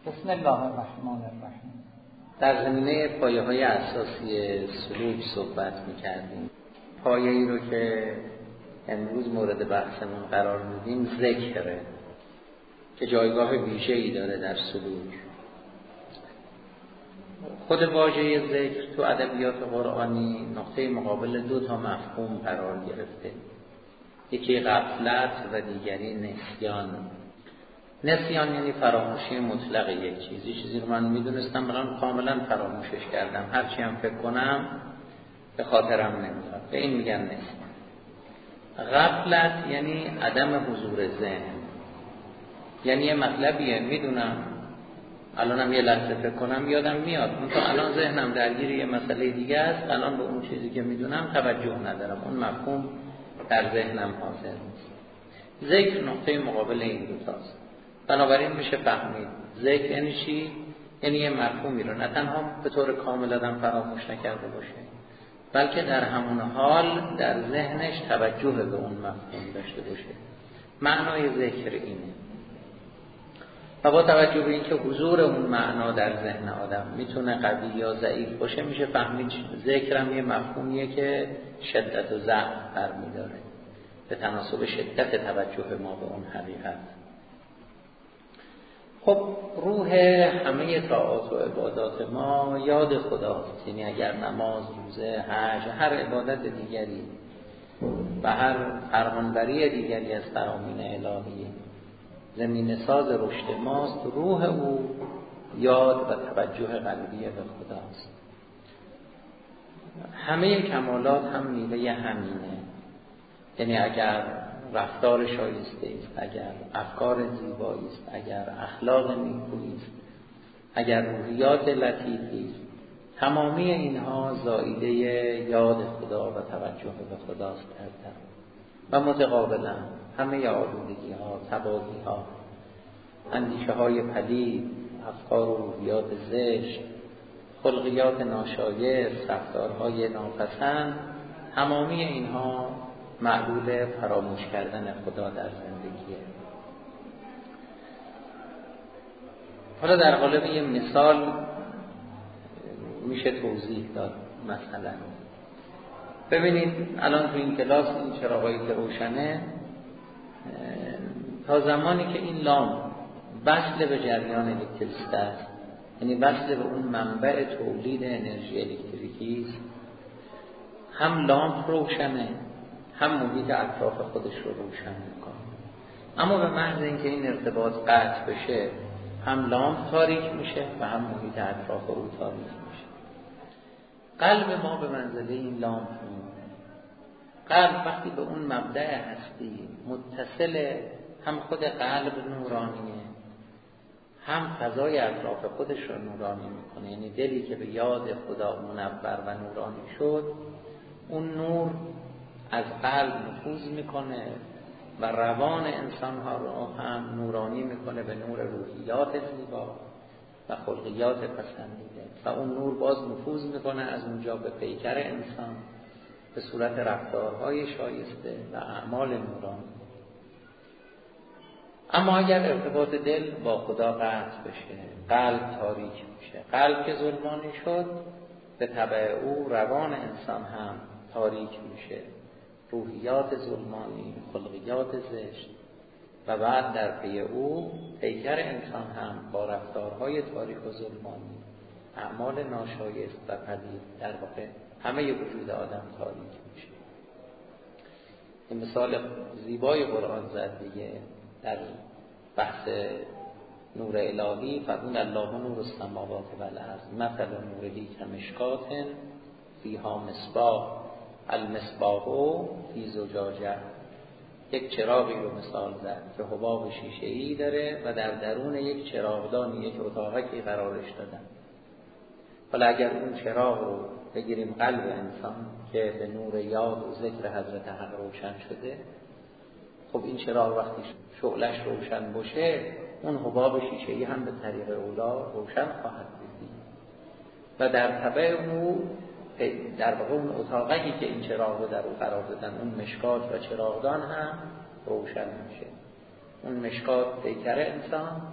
بسم الله الرحمن الرحیم. در زمینه پایه‌های اساسی سلوک صحبت می‌کردیم. پایه‌ای رو که امروز مورد بحثمون قرار میدیم ذکره که جایگاه ویژه‌ای داره در سلوک. خود واژه ذکر تو ادبیات قرآنی نقطه مقابل دو تا مفهوم قرار گرفته. یکی غفلت و دیگری نسیان. نسیان یعنی فراموشی مطلق یک چیزی رو من میدونستم الان کاملا فراموشش کردم، هرچی هم فکر کنم به خاطرم نمیاد، به این میگن نسیان. غفلت یعنی عدم حضور ذهن، یعنی یه مطلبیه میدونم الانم یه لحظه فکر کنم یادم میاد، منتها الان ذهنم درگیر یه مسئله دیگه است، الان به اون چیزی که میدونم توجه ندارم، اون مفهوم در ذهنم حاضر نیست. ذکر نقطه مقابل این دوتاست. بنابراین میشه فهمید ذکر یعنی چی؟ یعنی یه مفهومی رو نه تنها به طور کامل آدم فراموش نکرده باشه، بلکه در همون حال در ذهنش توجه به اون مفهوم داشته باشه. معنای ذکر اینه. و با توجه به اینکه حضور اون معنا در ذهن آدم میتونه قوی یا ضعیف باشه، میشه فهمید ذکر هم یه مفهومیه که شدت و ضعف برمی‌داره به تناسب شدت توجه ما به اون حقیقت. خب روح همه طاعات و عبادات ما یاد خداست، یعنی اگر نماز، روزه، حج، هر عبادت دیگری و هر فرمانبری دیگری از فرامین الهی زمین ساز رشد ماست، روح او یاد و توجه قلبی به خداست. همه کمالات هم میوه همینه، یعنی اگر رفتار شایسته است، اگر افکار زیبایی است، اگر اخلاق نیکویی است، اگر روحیات لطیفی است، تمامی اینها زائیده یاد خدا و توجه به خداست در و متقابلا همه آلودگی ها، تباهی ها، اندیشه های پلید، افکار و روحیات زشت، خلقیات ناشایست، رفتارهای ناپسند، تمامی اینها معلول فراموش کردن خدا در زندگیه. حالا در قالب یه مثال میشه توضیح داد. مثلا ببینید الان تو این کلاس این چراغایی که روشنه، تا زمانی که این لامپ وصل به جریان الکتریسیته است، یعنی وصل به اون منبع تولید انرژی الکتریکی است، هم لامپ روشنه هم محیط اطراف خودش رو روشن میکنه. اما به محض اینکه این ارتباط قطع بشه، هم لامپ تاریک میشه و هم محیط اطراف او تاریک میشه. قلب ما به منزله این لامپ میمونه. قلب وقتی به اون مبدأ هستی متصله، هم خود قلب نورانیه، هم فضای اطراف خودش رو نورانی میکنه. یعنی دلی که به یاد خدا منور و نورانی شد، اون نور از قلب نفوذ میکنه و روان انسانها رو هم نورانی میکنه به نور روحیات زیبا و خلقیات پسندیده، و اون نور باز نفوذ میکنه از اونجا به پیکر انسان به صورت رفتارهای شایسته و اعمال نورانی. اما اگر ارتباط دل با خدا قطع بشه، قلب تاریک میشه. قلب که ظلمانی شد، به تبع او روان انسان هم تاریک میشه، روحیات ظلمانی، خلقیات زشت، و بعد در پی او پیکر انسان هم با رفتارهای تاریک و ظلمانی، اعمال ناشایست و پلید، در واقع همه وجود آدم تاریک میشه. این مثال زیبای قرآن زد دیگه در بحث نور الهی. فرمود الله نور السماوات و الارض مثل نوره کمشکات فیها مصباح المصباح فی زجاجه. یک چراغی رو مثال زد که حباب شیشه‌ای داره و در درون یک چراغدان، یک اتاقی قرارش دادن. حالا اگر اون چراغ رو بگیریم قلب انسان که به نور یاد و ذکر حضرت حق روشن شده، خب این چراغ وقتی شعلش روشن باشه، اون حباب شیشه‌ای هم به طریق اولا روشن خواهد بود و در تبع او در واقع اون اتاقی که این چراغ رو در او قرار دادن، اون مشکات و چراغدان هم روشن میشه. اون مشکات پیکر انسان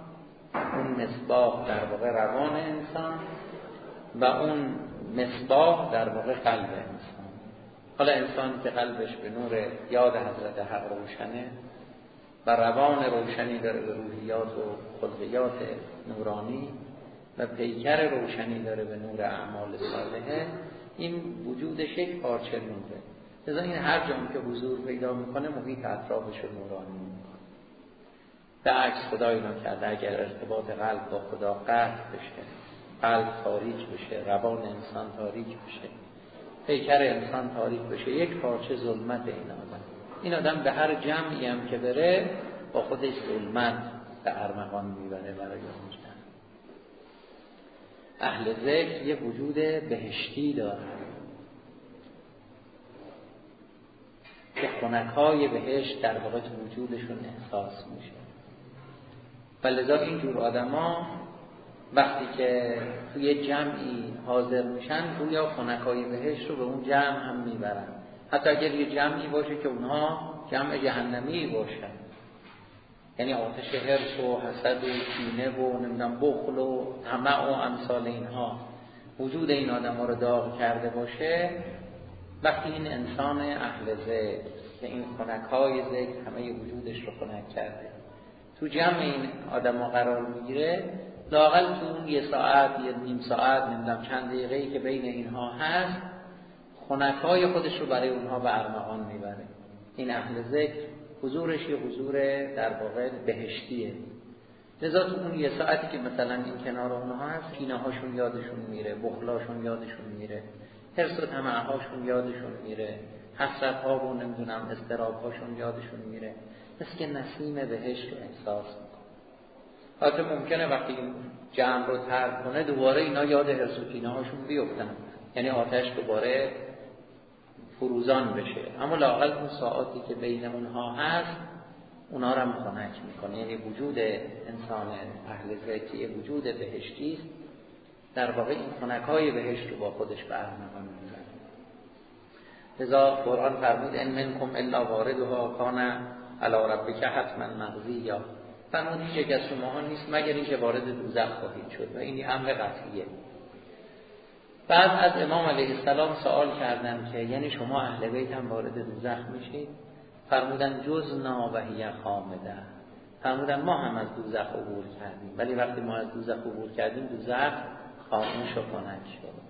اون مصباح در واقع روان انسان و اون مصباح در واقع قلب انسان. حالا انسانی که قلبش به نور یاد حضرت حق روشنه و روان روشنی داره به روحیات و خلقیات نورانی و پیکر روشنی داره به نور اعمال صالحه، این وجودش یک پارچه نوره. لذا این هر جایی که حضور پیدا میکنه محیط اطرافش رو نورانی میکنه. به عکس خدا اینا کرده اگر ارتباط قلب با خدا قطع بشه، قلب تاریک بشه، روان انسان تاریک بشه، پیکر انسان تاریک بشه، یک پارچه ظلمت این آدم به هر جمعی هم که بره با خودش ظلمت به ارمغان میبره برای اون جمع. اهل ذکر یه وجود بهشتی داره که خنک‌های بهشت در واقع تو وجودشون احساس میشه و لذا اینجور آدما وقتی که توی جمعی حاضر میشن گویا خنک‌های بهشت رو به اون جمع هم میبرن، حتی اگر یه جمعی باشه که اونها جمع جهنمی باشن، یعنی آتش حرص و حسد و کینه و نمیدونم بخل و طمع و امثال اینها وجود این آدم‌ها رو داغ کرده باشه، وقتی این انسان اهل ذکر که این خنک‌های ذکر همه وجودش رو خنک کرده تو جمع این آدم‌ها قرار میگیره، لااقل تو اون یه ساعت یه نیم ساعت نمیدونم چند دقیقه‌ای که بین اینها هست خنک‌های خودش رو برای اونها به ارمغان میبره. این اهل ذکر حضورش یه حضور در واقع بهشتیه. لذا تو اون یه ساعتی که مثلا این کنار اونها هست کینه‌هاشون یادشون میره، بخلاشون یادشون میره، حرص و طمع‌هاشون یادشون میره، حسرت‌ها و نمیدونم اضطراب‌هاشون یادشون میره، مثل که نسیم بهشت رو احساس میکنه. حتی ممکنه وقتی این جمع رو ترک کنه دوباره اینا یاد حرص و کینه‌هاشون بیفتن، یعنی آتش دوباره فروزان بشه، اما لااقل اون ساعاتی که بین اونها هست اونا رو هم خنک میکنه. یعنی وجود انسان اهل ذکر یه وجود بهشتی است، در واقع این خنک‌های بهشت رو با خودش به ارمغان میبره. لذا قرآن فرمود ان منکم الا واردها کان علی ربک حتما مقضیا، فرمود هیچ یک از شماها نیست مگر اینکه وارد دوزخ خواهید شد و این امر قطعیه. بعد از امام علیه السلام سوال کردن که یعنی شما اهل بیت هم وارد دوزخ میشید؟ فرمودن جزنا و هی خامده، فرمودن ما هم از دوزخ عبور کردیم ولی وقتی ما از دوزخ عبور کردیم دوزخ خاموش و خنک شد.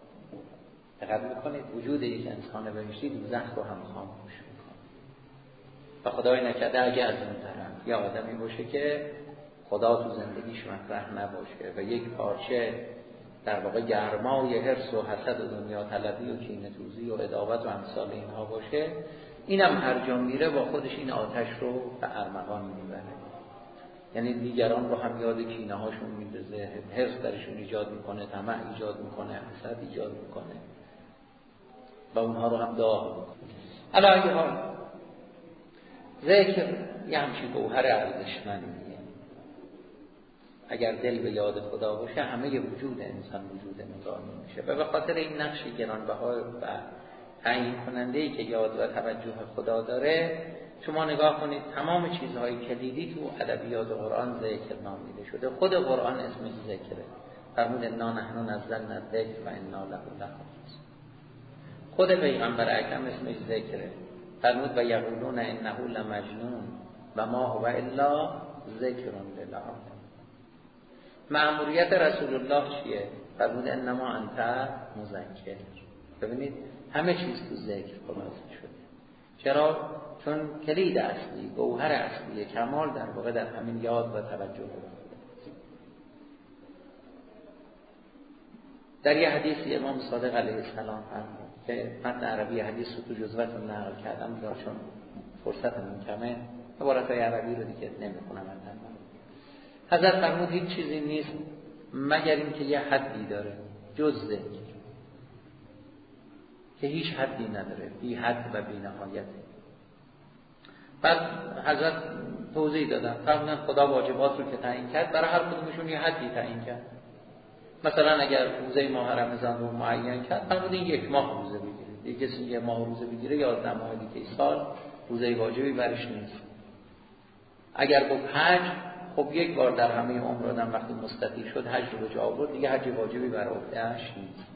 دقت میکنید وجود یک انسان بهشتی دوزخ رو هم خاموش میکنه. و خدای نکرده اگه از اون طرف یا آدمی باشه که خدا تو زندگیش مطرح نباشه و یک پارچه در واقع گرمای حرص و حسد و دنیا طلبی و کینه توزی و عداوت و امثال اینها باشه، اینم هر جا میره با خودش این آتش رو به ارمغان میبره. یعنی دیگران رو هم یاد کینه هاشون میندازه، حرص درشون ایجاد میکنه، طمع ایجاد میکنه، حسد ایجاد میکنه و اونها رو هم داغ میکنه. علی ای حال ذکر یه همچین گوهر ارزشمندیه. اگر دل به یاد خدا باشه همه وجود انسان وجود نورانی میشه و به خاطر این نقش گرانبها و تعیین کننده‌ای که یاد و توجه خدا داره، شما نگاه کنید تمام چیزهایی که دیدی تو ادبیات قرآن ذکر نامیده شده. خود قرآن اسمش ذکره، فرمود انا نحن نزلنا الذکر و انا له لحافظون. خود پیغمبر اکرم اسمش ذکره، فرمود و یقولون انه لمجنون و ما هو الا ذکر للعالمین. مأموریت رسول الله چیه؟ فرمود انما انت مذکر. ببینید همه چیز تو ذکر خلاصه شده. چرا؟ چون کلید اصلی، گوهر اصلی کمال در واقع در همین یاد و توجه بود. در یه حدیثی امام صادق علیه السلام فرمود که متن عربی حدیث رو تو جزوه‌تون نقل کردم چون فرصتمون کمه، عبارت‌های عربی رو دیگه نمی‌خونم. حضرت فرمود هیچ چیزی نیست مگر اینکه یه حدی داره جز ذکر که هیچ حدی نداره، بی حد و بی نهایته. بعد حضرت توضیح دادن، فرمودن خدا واجبات رو که تعیین کرد برای هر کدومشون یه حدی تعیین کرد. مثلا اگر روزه ماه رمضان رو معین کرد، فرمودن یک ماه روزه بگیرید. یه کسی یه ماه روزه بگیره 11 ماه دیگه سال روزه واجبی برش نیست. اگر گفت حج، خب یک بار در همه عمر آدم وقتی مستطیع شد حج رو به جا آورد، دیگه حج واجبی بر عهده‌اش نیست.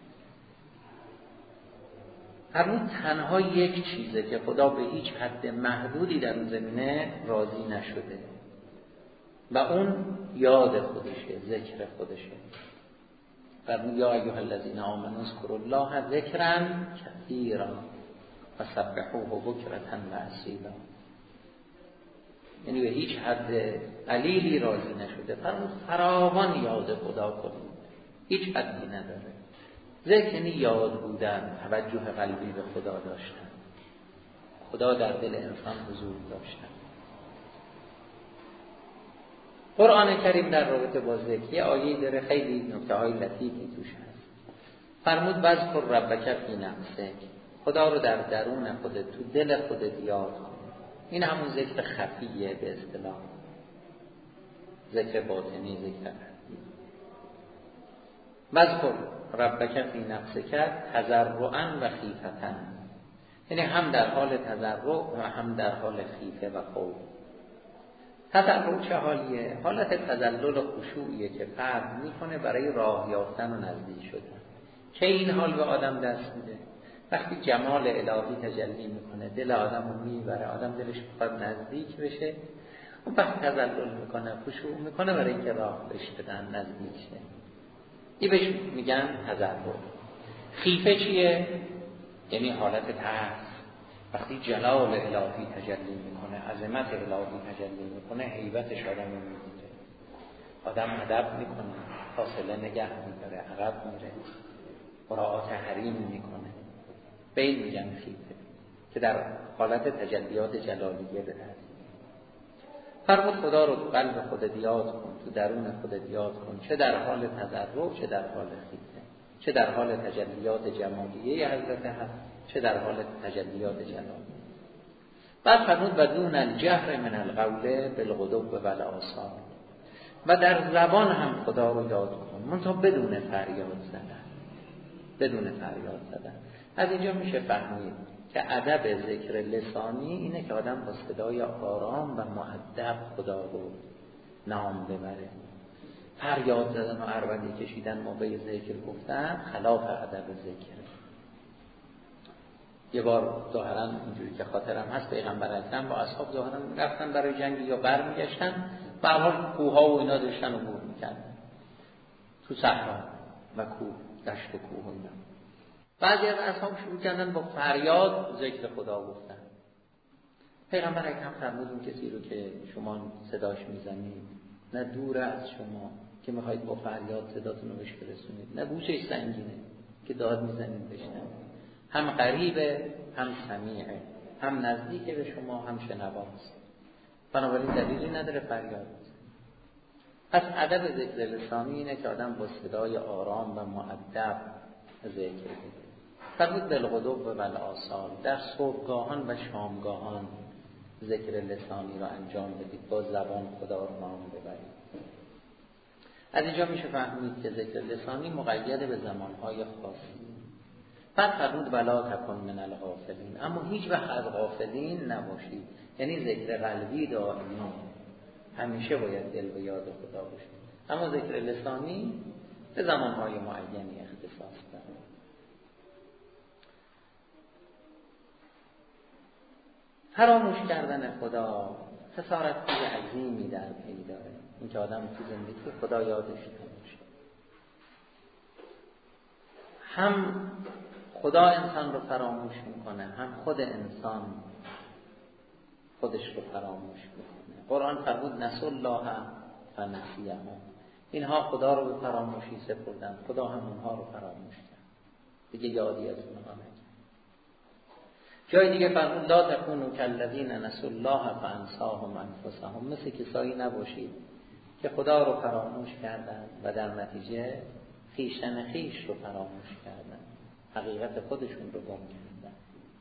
فرمود تنها یک چیزه که خدا به هیچ حد محدودی در اون زمینه راضی نشده و اون یاد خودشه، ذکر خودشه. فرمود یا ایها الذین آمنوا اذکروا الله ذکرا کثیرا وسبحوه بکرة و اصیلا. یعنی به هیچ حد قلیلی راضی نشده. فرمود فراوان یاد خدا کنید، هیچ حدی نداره. ذکر یعنی یاد بودن، توجه قلبی به خدا داشتن، خدا در دل انسان حضور داشتن. قرآن کریم در رابطه با ذکر یه آیه‌ای داره خیلی نکته‌های لطیفی توش هست. فرمود واذکر ربک فی نفسک، خدا رو در درون خودت، تو دل خودت یاد کن. این همون ذکر خفیه به اصطلاح، ذکر باطنی، ذکر خفی. واذکر ربک فی نفسک تضرعا و خیفة، یعنی هم در حال تضرع و هم در حال خیفه و خوف. تضرع چه حالیه؟ حالت تذلل و خشوعیه که فرد میکنه برای راه یافتن و نزدیک شدن. که این حال به آدم دست میده وقتی جمال الهی تجلی میکنه، دل آدم رو میبره، آدم دلش بخواد نزدیک بشه، اون وقت تذلل میکنه، خشوع میکنه برای اینکه راه بهش بدن، نزدیک شه. این بهش میگن تضرع. خیفه چیه؟ یعنی حالت ترس، وقتی جلال الهی تجلی میکنه، عظمت الهی تجلی میکنه، هیبتش آدم رو میگیره، آدم ادب میکنه، فاصله نگه میداره، عقب میره، مراعات حریم میکنه. به این میگن خیفه که در حالت تجلیات جلالیه به دست. فرمود خدا رو تو قلب خودت یاد کن، تو درون خودت یاد کن، چه در حال تضرع، چه در حال خیفه، چه در حال تجلیات جمالیه حضرت هست، چه در حال تجلیات جلالیه. بعد فرمود و دون الجهر من القول بالغدو و الآصال، و در زبان هم خدا رو یاد کن، منتها بدون فریاد زدن، بدون فریاد زدن. از اینجا میشه فهمید که ادب ذکر لسانی اینه که آدم با صدای آرام و مؤدب خدا رو نام ببره. فریاد زدن و عربده کشیدن موقع ذکر گفتن خلاف ادب ذکر. یه بار ظاهرا اینجوری که خاطرم هست پیغمبر اکرم با اصحاب ظاهرا رفتن برای جنگ یا برمیگشتن، به هر حال کوه‌ها و اینا داشتن عبور می‌کردن تو صحرا و کوه، دشت و کوه و اینا. بعضی از اصحاب شروع کردن با فریاد ذکر خدا گفتن. پیغمبر اکرم فرمودن کسی رو که شما صداش میزنید نه دور از شما که میخواید با فریاد صداتون رو بهش برسونید، نه گوشش سنگینه که داد میزنید بشنوید، هم قریبه، هم سمیعه، هم نزدیکه به شما، هم شنواست. بنابراین دلیلی نداره فریاد. پس ادب ذکر لسانی اینه که آدم با صدای آرام و مؤدب ذکر کنه. فرمود بالغدو و بالآصال، در صبحگاهان و شامگاهان ذکر لسانی رو انجام بدید، با زبان خدا رو نام ببرید. از اینجا میشه فهمید که ذکر لسانی مقید به زمانهای خاصی. بعد فرمود ولا تکن من الغافلین، اما هیچ وقت از غافلین نباشید. یعنی ذکر قلبی دائمی، همیشه باید دل به یاد خدا باشید، اما ذکر لسانی به زمانهای معینی اختصاص داره. فراموش کردن خدا خسارت عظیمی در پی داره، این که آدم تو زندگی خدا یادش نمیشه. هم خدا انسان رو فراموش میکنه، هم خود انسان خودش رو فراموش میکنه. قرآن فرمود نسوا الله فنسیهم، اینها خدا رو به فراموشی سپردن، خدا هم اونها رو فراموش کرد، دیگه یادی از اونها نکرد. جای دیگه فرمود لا تکونوا کالذین نسوا الله فانساهم انفسهم، مثل کسایی نباشید که خدا رو فراموش کردن و در نتیجه خویشتن خویش رو فراموش کردن، حقیقت خودشون رو گم کردن.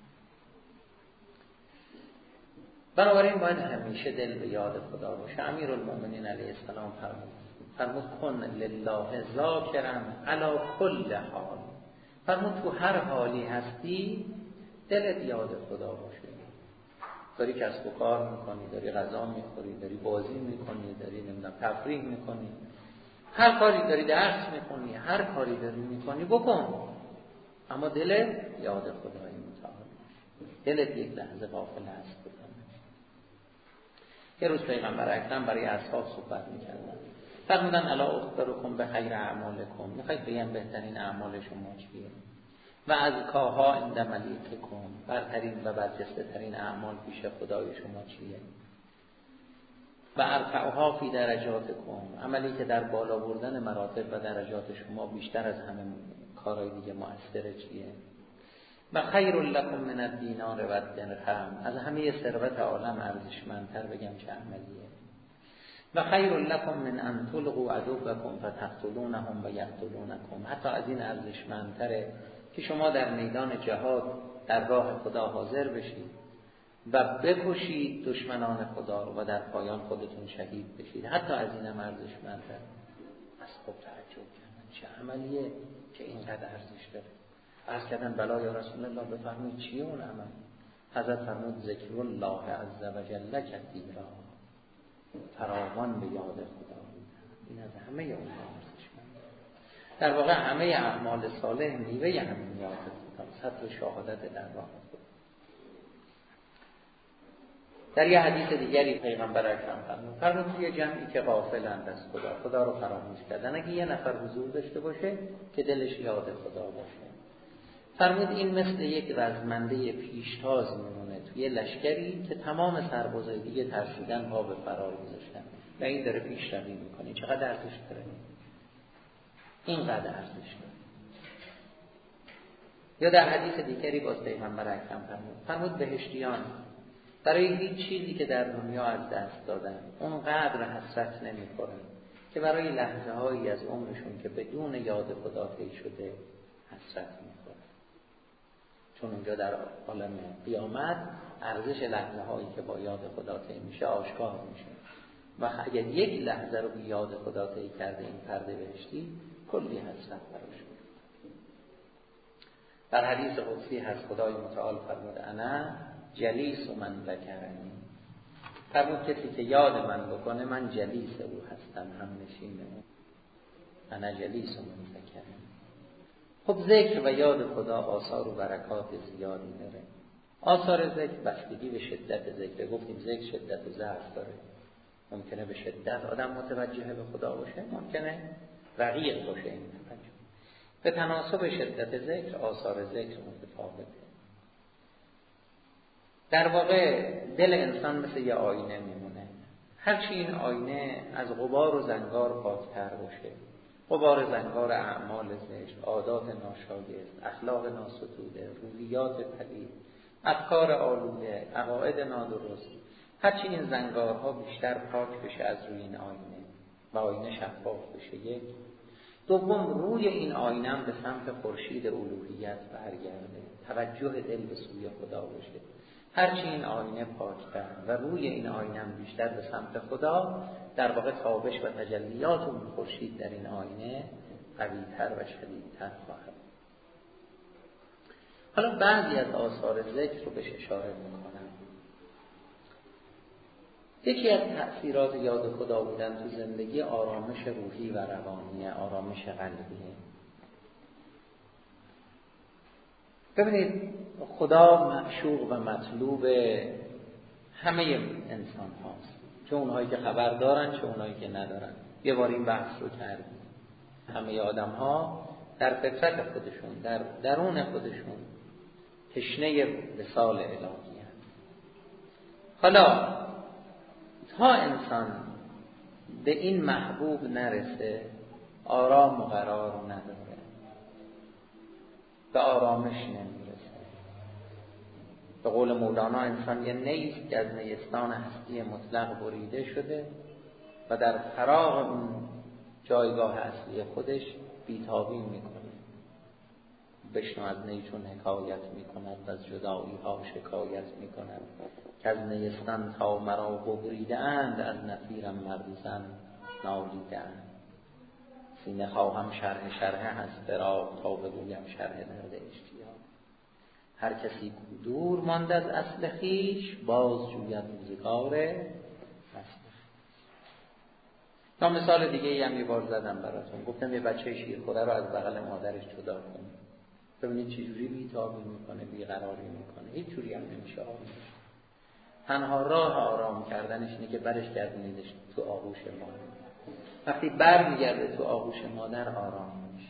بنابراین باید همیشه دل به یاد خدا باشه. امیرالمؤمنین علیه السلام فرمود کن لله ذاکرا علی کل حال، فرمود تو هر حالی هستی دلت یاد خدا باشه. داری کسب و کار میکنی، داری غذا میخوری، داری بازی میکنی، داری نمیدونم تفریح میکنی، هر کاری داری، درس میخونی، هر کاری داری میکنی بکن، اما دل یاد خدای متعال، دلت یک لحظه غافل هست بکن. یه روز پیغمبر اکرم برای اصحاب صحبت میکردن، فرمودن الا اخبرکم به خیر اعمالکم، میخواید بگم بهترین اعمال شما چیه؟ و از کاها عند ملیککم، برترین و برجسته ترین اعمال پیش خدای شما چیه؟ و ارفعها فی درجاتکم، عملی که در بالا بردن مراتب و درجات شما بیشتر از همه کارهای دیگه مؤثره چیه؟ و خیر لکم من الدینار و الدرهم، از همه ثروت عالم ارزشمندتر بگم چه عملیه؟ و خیر لکم من ان تلقوا عدوکم فتقتلونهم و یقتلونکم، حتی از این ارزشمندتره که شما در میدان جهاد در راه خدا حاضر بشید و بکشید دشمنان خدا رو و در پایان خودتون شهید بشید، حتی از این هم ارزشمندتر. از خود تعجب کردن چه عملیه که اینقدر ارزش داره. عرض کردن بلا یا رسول الله، بفرمایید چیه اون عمل؟ حضرت فرمود ذکر الله عز و جل کثیرا، فراوان به یاد خدا بودن. این از همه اون ارزشمند. در واقع همه اعمال صالح میوه همین یاد خدا، حتی شهادت در راه خدا. در یه حدیث دیگری پیغمبر اکرم فرمود یه جمعی که غافلند از خدا رو فراموش کردن، اگه یه نفر حضور داشته باشه که دلش یاد خدا باشه، فرمود این مثل یک رزمنده پیشتاز میمونه توی لشکری که تمام سربازای دیگه ترسیدن پا به فرار گذاشتن و این داره پیشروی میکنه. چقدر ارزش داره؟ اینقدر ارزش داره. یا در حدیث دیگری باز پیغمبر اکرم فرمود بهشتیان برای هیچ چیزی که در دنیا از دست دادن اونقدر حسرت نمی‌خورن که برای لحظه هایی از عمرشون که بدون یاد خدا طی شده حسرت می‌خورن، چون اونجا در عالم قیامت ارزش لحظه هایی که با یاد خدا طی میشه آشکار میشه و اگر یک لحظه رو بی یاد خدا طی کرده این فرد بهشتی کلی حسرت براش می‌خوره. در حدیث قدسی هست خدای متعال فرموده انا جلیس من ذکرنی، فرمود کسی که یاد من بکنه من جلیس او هستم، هم نشین او. انا جلیس من ذکرنی. خب ذکر و یاد خدا آثار و برکات زیادی داره. آثار ذکر بستگی به شدت ذکر، گفتیم ذکر شدت و ضعف داره. ممکنه به شدت آدم متوجه به خدا باشه، ممکنه رقیق باشه این توجه. به تناسب شدت ذکر آثار ذکر متفاوته. در واقع دل انسان مثل یه آینه میمونه. هرچی این آینه از غبار و زنگار پاکتر باشه، غبار زنگار اعمال زشت، عادات ناشایست، اخلاق ناستوده، روحیات پلید، افکار آلوده، عقاید نادرست، هرچی این زنگارها بیشتر پاک بشه از روی این آینه و آینه شفاف بشه. یک دوم روی این آینه هم به سمت خورشید الوهیت برگرده، توجه دل به سوی خدا باشه. هرچی این آینه پاکتر و روی این آینه هم بیشتر به سمت خدا، در واقع تابش و تجلیات اون خورشید در این آینه قوی‌تر و شدیدتر خواهد. حالا بعضی از آثار ذکر رو بهش اشاره میکنم. یکی از تأثیرات یاد خدا بودن تو زندگی آرامش روحی و روانی، آرامش قلبیه. ببینید خدا معشوق و مطلوب همه انسان هاست، چه اونهایی که خبر دارن چه اونهایی که ندارن. یه بار این بحث رو کردیم. همه آدم ها در فطرت خودشون، در درون خودشون تشنه وصال الهی هست. حالا تا انسان به این محبوب نرسه آرام و قرار نداره، به آرامش نمیرسه. به قول مولانا انسان یه نیست که از نیستان هستی مطلق بریده شده و در فراغ اون جایگاه اصلی خودش بیتابی میکنه. بشنو از نی چون حکایت میکند و از جدایی ها شکایت میکند که از نیستان تا مرا ببریده اند، از نفیرم مرد زن نالیده اند. سینه خواهم شرح هست فراق تا بگویم شرح درد اشتیاق. هر کسی کو دور ماند از اصل خویش، باز جوید روزگار اصل. تا مثال دیگه ای هم یه بار زدم براتون، گفتم یه بچه شیرخوره رو از بغل مادرش جدا کنید، ببینید چه جوری بی‌تابی میکنه، بی‌قراری میکنه، هیچ جوری هم نمیشه آروم بشه. تنها راه آرام کردنش اینه که برش گردونیدش تو آغوش مادر. وقتی برمیگرده تو آغوش مادر آرام میشه.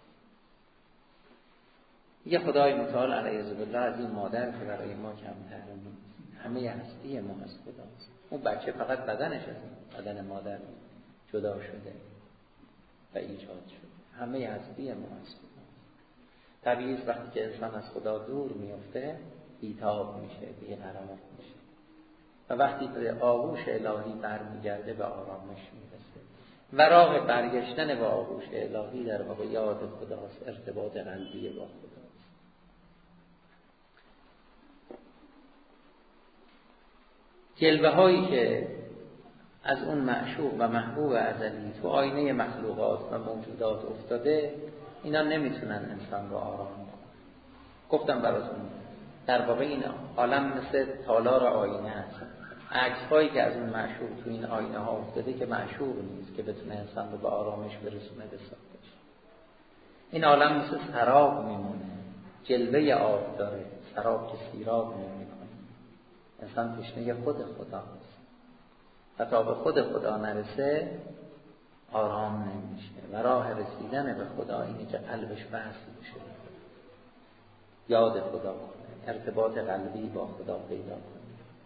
یه خدای متعال علیه بالله از این مادر که برای ما کمتر نیست، همه هستی ما از خداست. اون بچه فقط بدنش از بدن مادر جدا شده و ایجاد شده، همه هستی ما از خداست. طبیعی است وقتی که انسان از خدا دور میفته بی‌تاب میشه، بی‌قرار میشه و وقتی به آغوش الهی برمیگرده به آرامش میرسه. و راه برگشتن به آغوش الهی در واقع یاد خداست، ارتباط قلبی با خداست. جلوه هایی که از اون معشوق و محبوب ازلی تو آینه مخلوقات و موجودات افتاده، اینا نمیتونن انسان رو آرام کنن. گفتم براتون در واقع این عالم مثل تالار آینه است. عکس هایی که از اون معشوق تو این آینه ها افتاده که معشوق نیست که بتونه انسان رو به آرامش برسونه به سادش. این عالم مثل سراب میمونه، جلوه آب داره، سراب که سیراب نمیکنه. انسان تشنه خود خداست و تا به خود خدا نرسه آرام نمیشه و راه رسیدن به خدا اینه که قلبش وصل بشه، یاد خدا کنه، ارتباط قلبی با خدا پیدا کنه.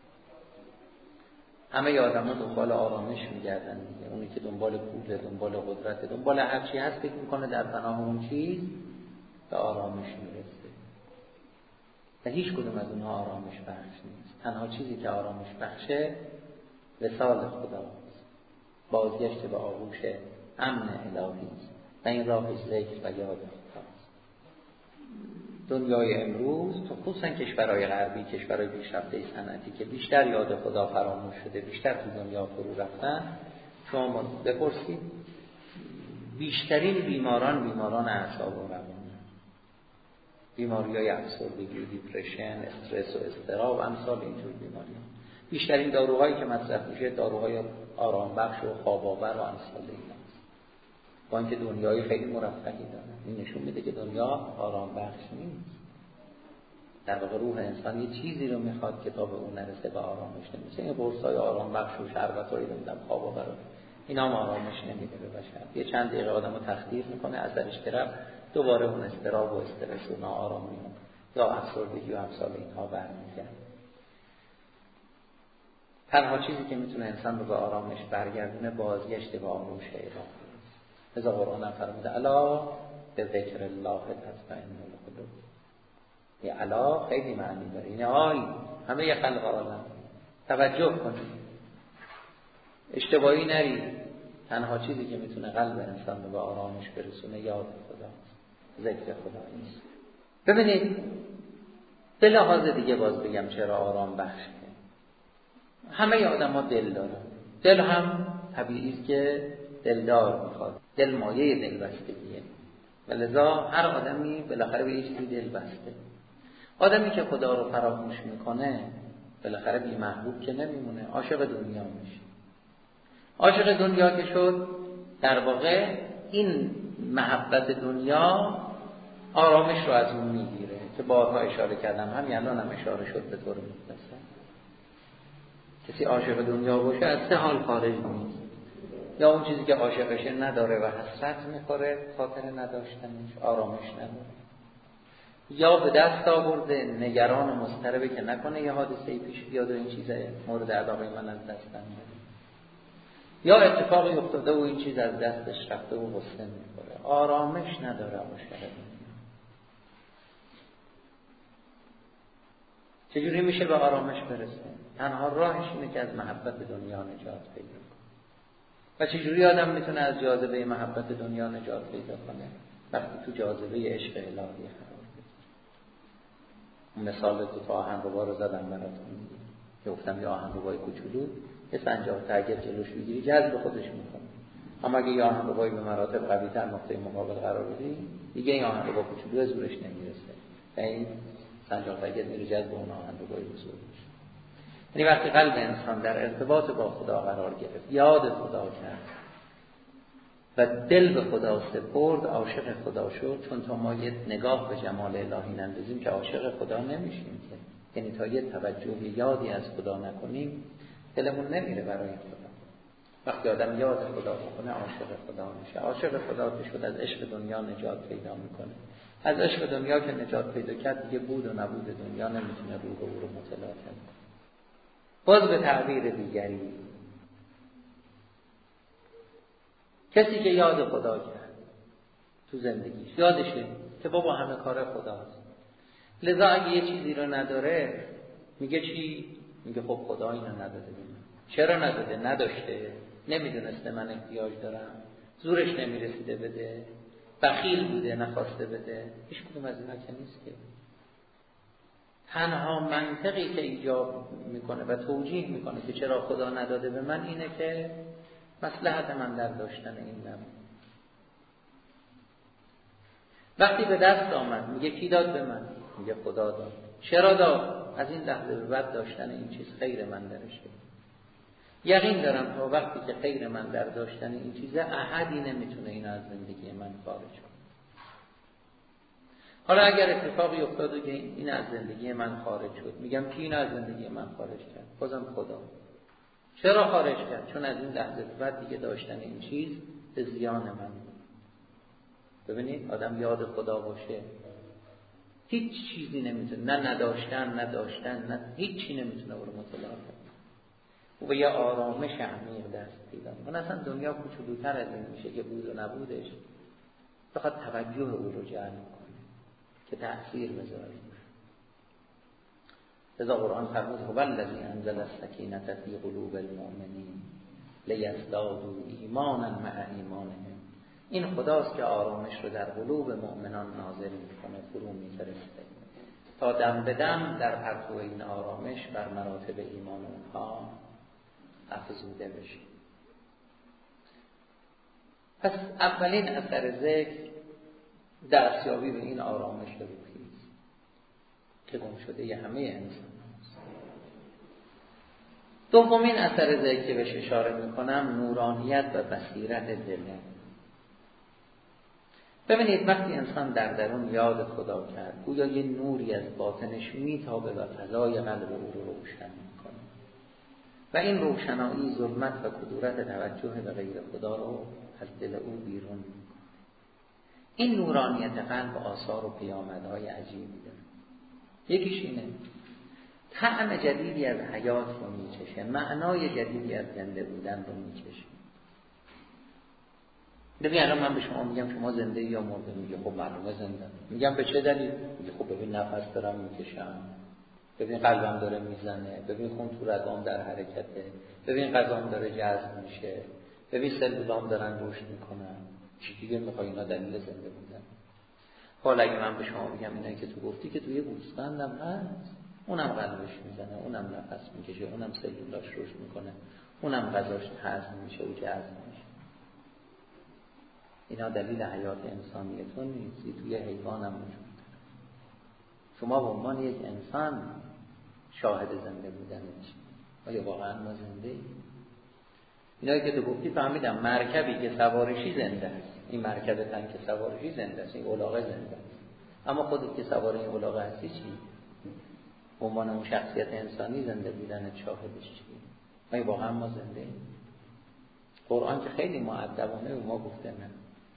همه آدم‌ها دنبال آرامش میگردن دیگه. اونی که دنبال پول، دنبال قدرت، دنبال هر چی هست فکر میکنه در پناه اون چیز به آرامش میرسه و هیچ کدوم از اونها آرامش بخش نیست. تنها چیزی که آرامش بخشه وصال خداست، بازگشت به آغوش امن الهی است و این راهش ذکر و یاد خداست. دنیای امروز تو خصوصا کشورهای غربی، کشورهای پیشرفته صنعتی که بیشتر یاد خدا فراموش شده، بیشتر تو دنیا فرو رفتن، شما بپرسید بیشترین بیماران اعصاب و روان، بیماری‌های افسردگی، دیپرشن، استرس و اضطراب و امثال اینجور بیماری‌ها. بیشترین داروهایی که مصرف میشه داروهای آرام بخش و خواب آور و امثال ایناست. با اینکه دنیای خیلی مرفهی داره، این نشون میده که دنیا آرام بخش نیست. در واقع روح انسان یه چیزی رو میخواد که تا به اون نرسه به آرامش نمیشه. این قرصای آرام بخش و شربتایی نمیدونم خواب آور اینا هم آرامش نمیده به بشر. یه چند دقیقه آدمو تخدیر میکنه، اثرش گرفت، دوباره اون اضطراب و استرس و ناآرامی یا افسردگی و امثال اینها برمیگرده. تنها چیزی که میتونه انسان رو به آرامش برگردونه بازگشت به آغوش الهی. لذا قرآن هم فرموده الا به ذکر الله تطمئن القلوب. یه الا خیلی معنی داره، یعنی آی همه خلق عالم توجه کنید، اشتباهی نرید. تنها چیزی که میتونه قلب انسان رو به آرامش برسونه یاد خداست، ذکر خدا نیست. ببینید به لحاظ دیگه باز بگم چرا آرام بخشه. همه آدم ها دل دارن، دل هم طبیعی است که دلدار میخواد، دل مایه دلبستگیه و لذا هر آدمی بالاخره به یه چیزی دل بسته. آدمی که خدا رو فراموش میکنه بالاخره بی محبوب که نمیمونه، عاشق دنیا میشه. عاشق دنیا که شد در واقع این محبت دنیا آرامش رو از اون میگیره که بارها اشاره کردم، همین الان هم اشاره شد به طور مختصر. کسی عاشق دنیا باشه از سه حال خارج نیست: یا اون چیزی که عاشقشه نداره و حسرت میخوره خاطر نداشتنش، آرامش نداره، یا به دست آورده نگران و مضطربه که نکنه یه حادثه‌ای پیش بیاد و این چیز مورد علاقه من از دست بره، یا اتفاقی افتاده و این چیز از دستش رفته و غصه میخوره، آرامش نداره عاشق دنیا. چجوری میشه به آرامش برسه؟ تنها راهش اینه که از محبت دنیا نجات پیدا کنه. و چجوری آدم میتونه از جاذبه محبت دنیا نجات پیدا کنه؟ وقتی تو جاذبه عشق الهی قرار بگیره. مثال دو تا آهنربا رو زدم براتون که گفتم یه آهنربای کوچولو یه سنجاق اگر جلوش بگیری جذب خودش میکنه، اما اگه یه آهنربایی به مراتب قوی‌تر نقطه مقابل قرار بدی دیگه این آهنربا کوچولو زورش نمیرسه و این سنجاق بگیر میره جذب اون آهنربای حضور میشه. یعنی وقتی قلب انسان در ارتباط با خدا قرار گرفت، یاد خدا کرد و دل به خدا سپرد، عاشق خدا شد. چون تا ما یه نگاه به جمال الهی نندازیم که عاشق خدا نمیشیم که، یعنی تا یه توجه یادی از خدا نکنیم دلمون نمیره برای خدا. وقتی آدم یاد خدا بکنه عاشق خدا میشه. عاشق خدا که شد از عشق دنیا نجات پیدا میکنه. از عشق دنیا که نجات پیدا کرد دیگه بود و نبود دنیا نمیتونه روح او رو متلاطم کنه. باز به تعبیر دیگری، کسی که یاد خدا کرد تو زندگیش، یادشه که بابا همه کار خداست، لذا اگه یه چیزی رو نداره میگه چی؟ میگه خب خدا اینو نداده به من. چرا نداده؟ نداشته، نمیدونسته من احتیاج دارم، زورش نمیرسیده بده، بخیل بوده نخواسته بده. هیچ کدوم از اینا که نیست که. تنها منطقی که ایجاب میکنه و توجیه میکنه که چرا خدا نداده به من اینه که مصلحت من در داشتن این نبود. وقتی به دست آمد میگه کی داد به من؟ میگه خدا داد. چرا داد؟ از این لحظه به بعد داشتن این چیز خیر من درشه. یقین دارم تا وقتی که خیر من در داشتن این چیزه احدی نمیتونه اینو از زندگی من خارج کنه. حالا اگر اتفاقی افتاد و که این از زندگی من خارج شد، میگم کی اینو از زندگی من خارج کرد؟ بازم خدا. چرا خارج کرد؟ چون از این لحظه بعد دیگه داشتن این چیز به زیان من بود. ببینید آدم یاد خدا باشه هیچ چیزی نمیتونه، نه نداشتن نه داشتن، نه هیچی نمیتونه او رو مطلع کنه. و یه آرامش عمیق دست پیدا کنه. اصلا دنیا کوچولوتر از این میشه که بود و نبودش بخواد توجه او رو جلب کنه که تأثیر بذاره. لذا قرآن فرمود هو الذی انزل السکینة فی قلوب المؤمنین لیزدادوا ایمانا مع ایمانهم. این خداست که آرامش رو در قلوب مؤمنان نازل میکنه، فرو میفرسته تا دم به دم در پرتو این آرامش بر مراتب ایمان اونها افزوده بشه. پس اولین اثر ذکر دستیابی به این آرامش روحی است که گم شده ی همه انسان است. دومین اثر ذکر که بهش اشاره میکنم نورانیت و بصیرت دله. ببینید وقتی انسان در درون یاد خدا کرد گویا یه نوری از باطنش میتابه و فضای قلب او رو روشن میکنه و این روشنایی ظلمت و کدورت توجه به غیر خدا رو از دل او بیرون میکنه. این نورانیت قلب آثار و پیامدهای عجیبی داره. یکیش اینه طعم جدیدی از حیات رو میچشه، معنای جدیدی از زنده بودن رو میچشه. ببین الان من به شما میگم شما زنده یا مرده، میگه خب معلومه زنده. میگم به چه دلیل؟ میگه خب ببین نفس دارم میکشم، ببین قلبم داره میزنه، ببین خون تو رگام در حرکته، ببین غذام داره جذب میشه، ببین سلولام دارن رشد میکنن. چی دیگه میخوای اینا دلیل زنده بودن؟ حالا اگه من به شما بگم اینایی که تو گفتی که توی گوسفندم هست، اونم قلبش میزنه، اونم نفس میکشه، اونم سلولاش رشد میکنه، اونم غذاش هضم میشه و جذب میشه. اینا دلیل حیات انسانیتون نیست، توی حیوان هم موجود داره. شما به عنوان یک انسان شاهد زنده بودن میشید. آیا واقعا ما زنده ایم؟ اینایی که تو گفتی فهمیدم مرکبی که سوارشی زنده است، این مرکب تن که سوارشی زنده است، این الاغه زنده است. اما خودت که سوار این الاغه هستی چی؟ به عنوان اون شخصیت انسانی زنده بودن شاهدش چی؟ آیا واقعا ما زنده ایم؟ قرآن که خیلی مؤدبانه به ما گفته نه.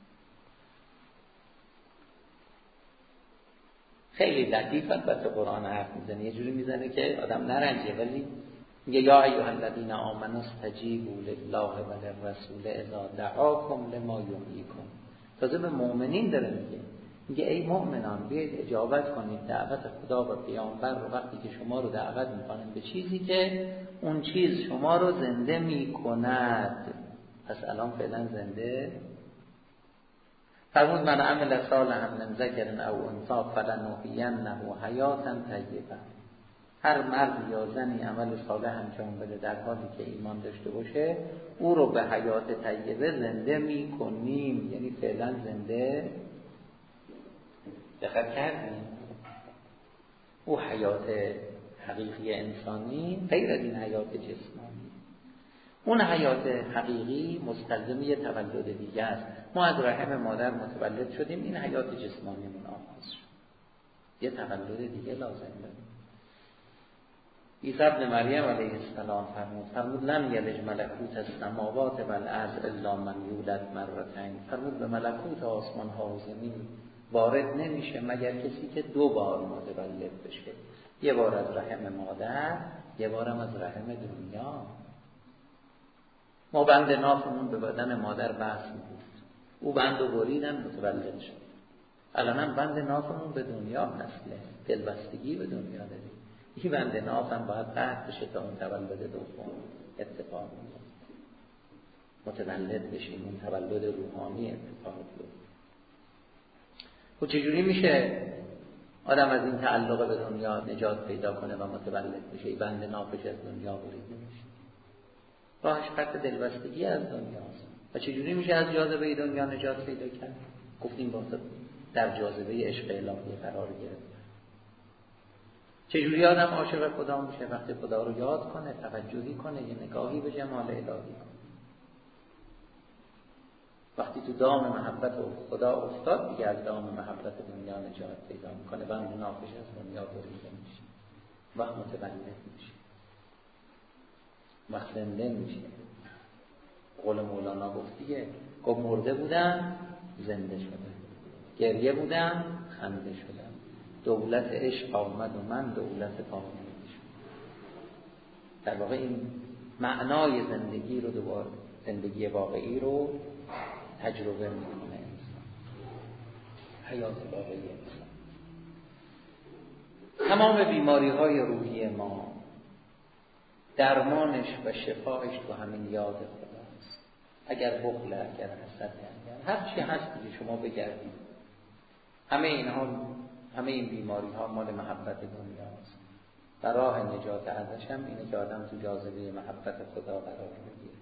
خیلی لطیف البته قرآن حرف میزنه، یه جوری میزنه که آدم نرنجه، ولی میگه یا ایها الذین آمنوا استجیبوا لله و للرسول اذا دعاکم لما یحییکم. تازه به مؤمنین داره میگه ای مؤمنان بیاید اجابت کنید دعوت خدا و پیامبر رو وقتی که شما رو دعوت میکنن به چیزی که اون چیز شما رو زنده میکند. پس الان فعلا زنده. فرمود من عمل صالحا من ذکر او انثی فلنحیینه حیاتا طیبه. هر مرد یا زنی عمل صالح انجام بده در حالی که ایمان داشته باشه او رو به حیات طیبه زنده میکنیم. یعنی فعلا زنده. دقت کردیم او حیات حقیقی انسانی غیر از این حیات جسمانی. اون حیات حقیقی مستلزم یه تولد دیگه است. ما از رحم مادر متولد شدیم، این حیات جسمانیمون آغاز شد، یه تولد دیگه لازم داریم. عیسی ابن مریم علیه السلام فرمود لم یلج ملکوت السماوات والارض الا من یولد مرتین. فرمود به ملکوت آسمان ها و زمین وارد نمیشه مگر کسی که 2 بار متولد بشه، یه بار از رحم مادر، یه بارم از رحم دنیا. ما بند نافمون به بدن مادر وصل بود، او بند و بریدن متولد شد. الان بند نافمون به دنیا وصله، دلبستگی به دنیا داریم. این بند ناف هم باید قطع بشه تا اون تولد دوم اتفاق بیفته، متولد بشیم، اون تولد روحانی اتفاق بیفته. خب چجوری میشه آدم از این تعلق به دنیا نجات پیدا کنه و متولد بشه؟ این بند نافش از دنیا بریده میشه. راهش قطع دلبستگی از دنیاست. و چجوری میشه از جاذبه دنیا نجات پیدا کرد؟ گفتیم با در جاذبه عشق الهی قرار گرفت. چجوری آدم عاشق خدا میشه؟ وقتی خدا رو یاد کنه، توجهی کنه، یه نگاهی به جمال الهی کنه. وقتی تو دام محبت خدا افتاد، دیگه از دام محبت دنیا نجات پیدا میکنه، بند نافش از دنیا بریده میشه، وقت متولد میشه، وقت زنده میشه. قول مولانا گفت دیگه، گفت مرده بودن زنده شدن، گریه بودن خنده شدن، دولت عشق آمد و من دولت پامالده شدم. در واقع این معنای زندگی رو دوباره، زندگی واقعی رو تجربه میکنه انسان، حیات واقعی انسان. تمام بیماری های روحی ما درمانش و شفایش تو همین یاد خداست. اگر بخل، اگر حسد، اگر هر چی هست که شما بگردید، همه اینها، همه این بیماری ها مال محبت دنیاست. و راه نجات ازش هم اینه که آدم تو جاذبه محبت خدا قرار بگیره.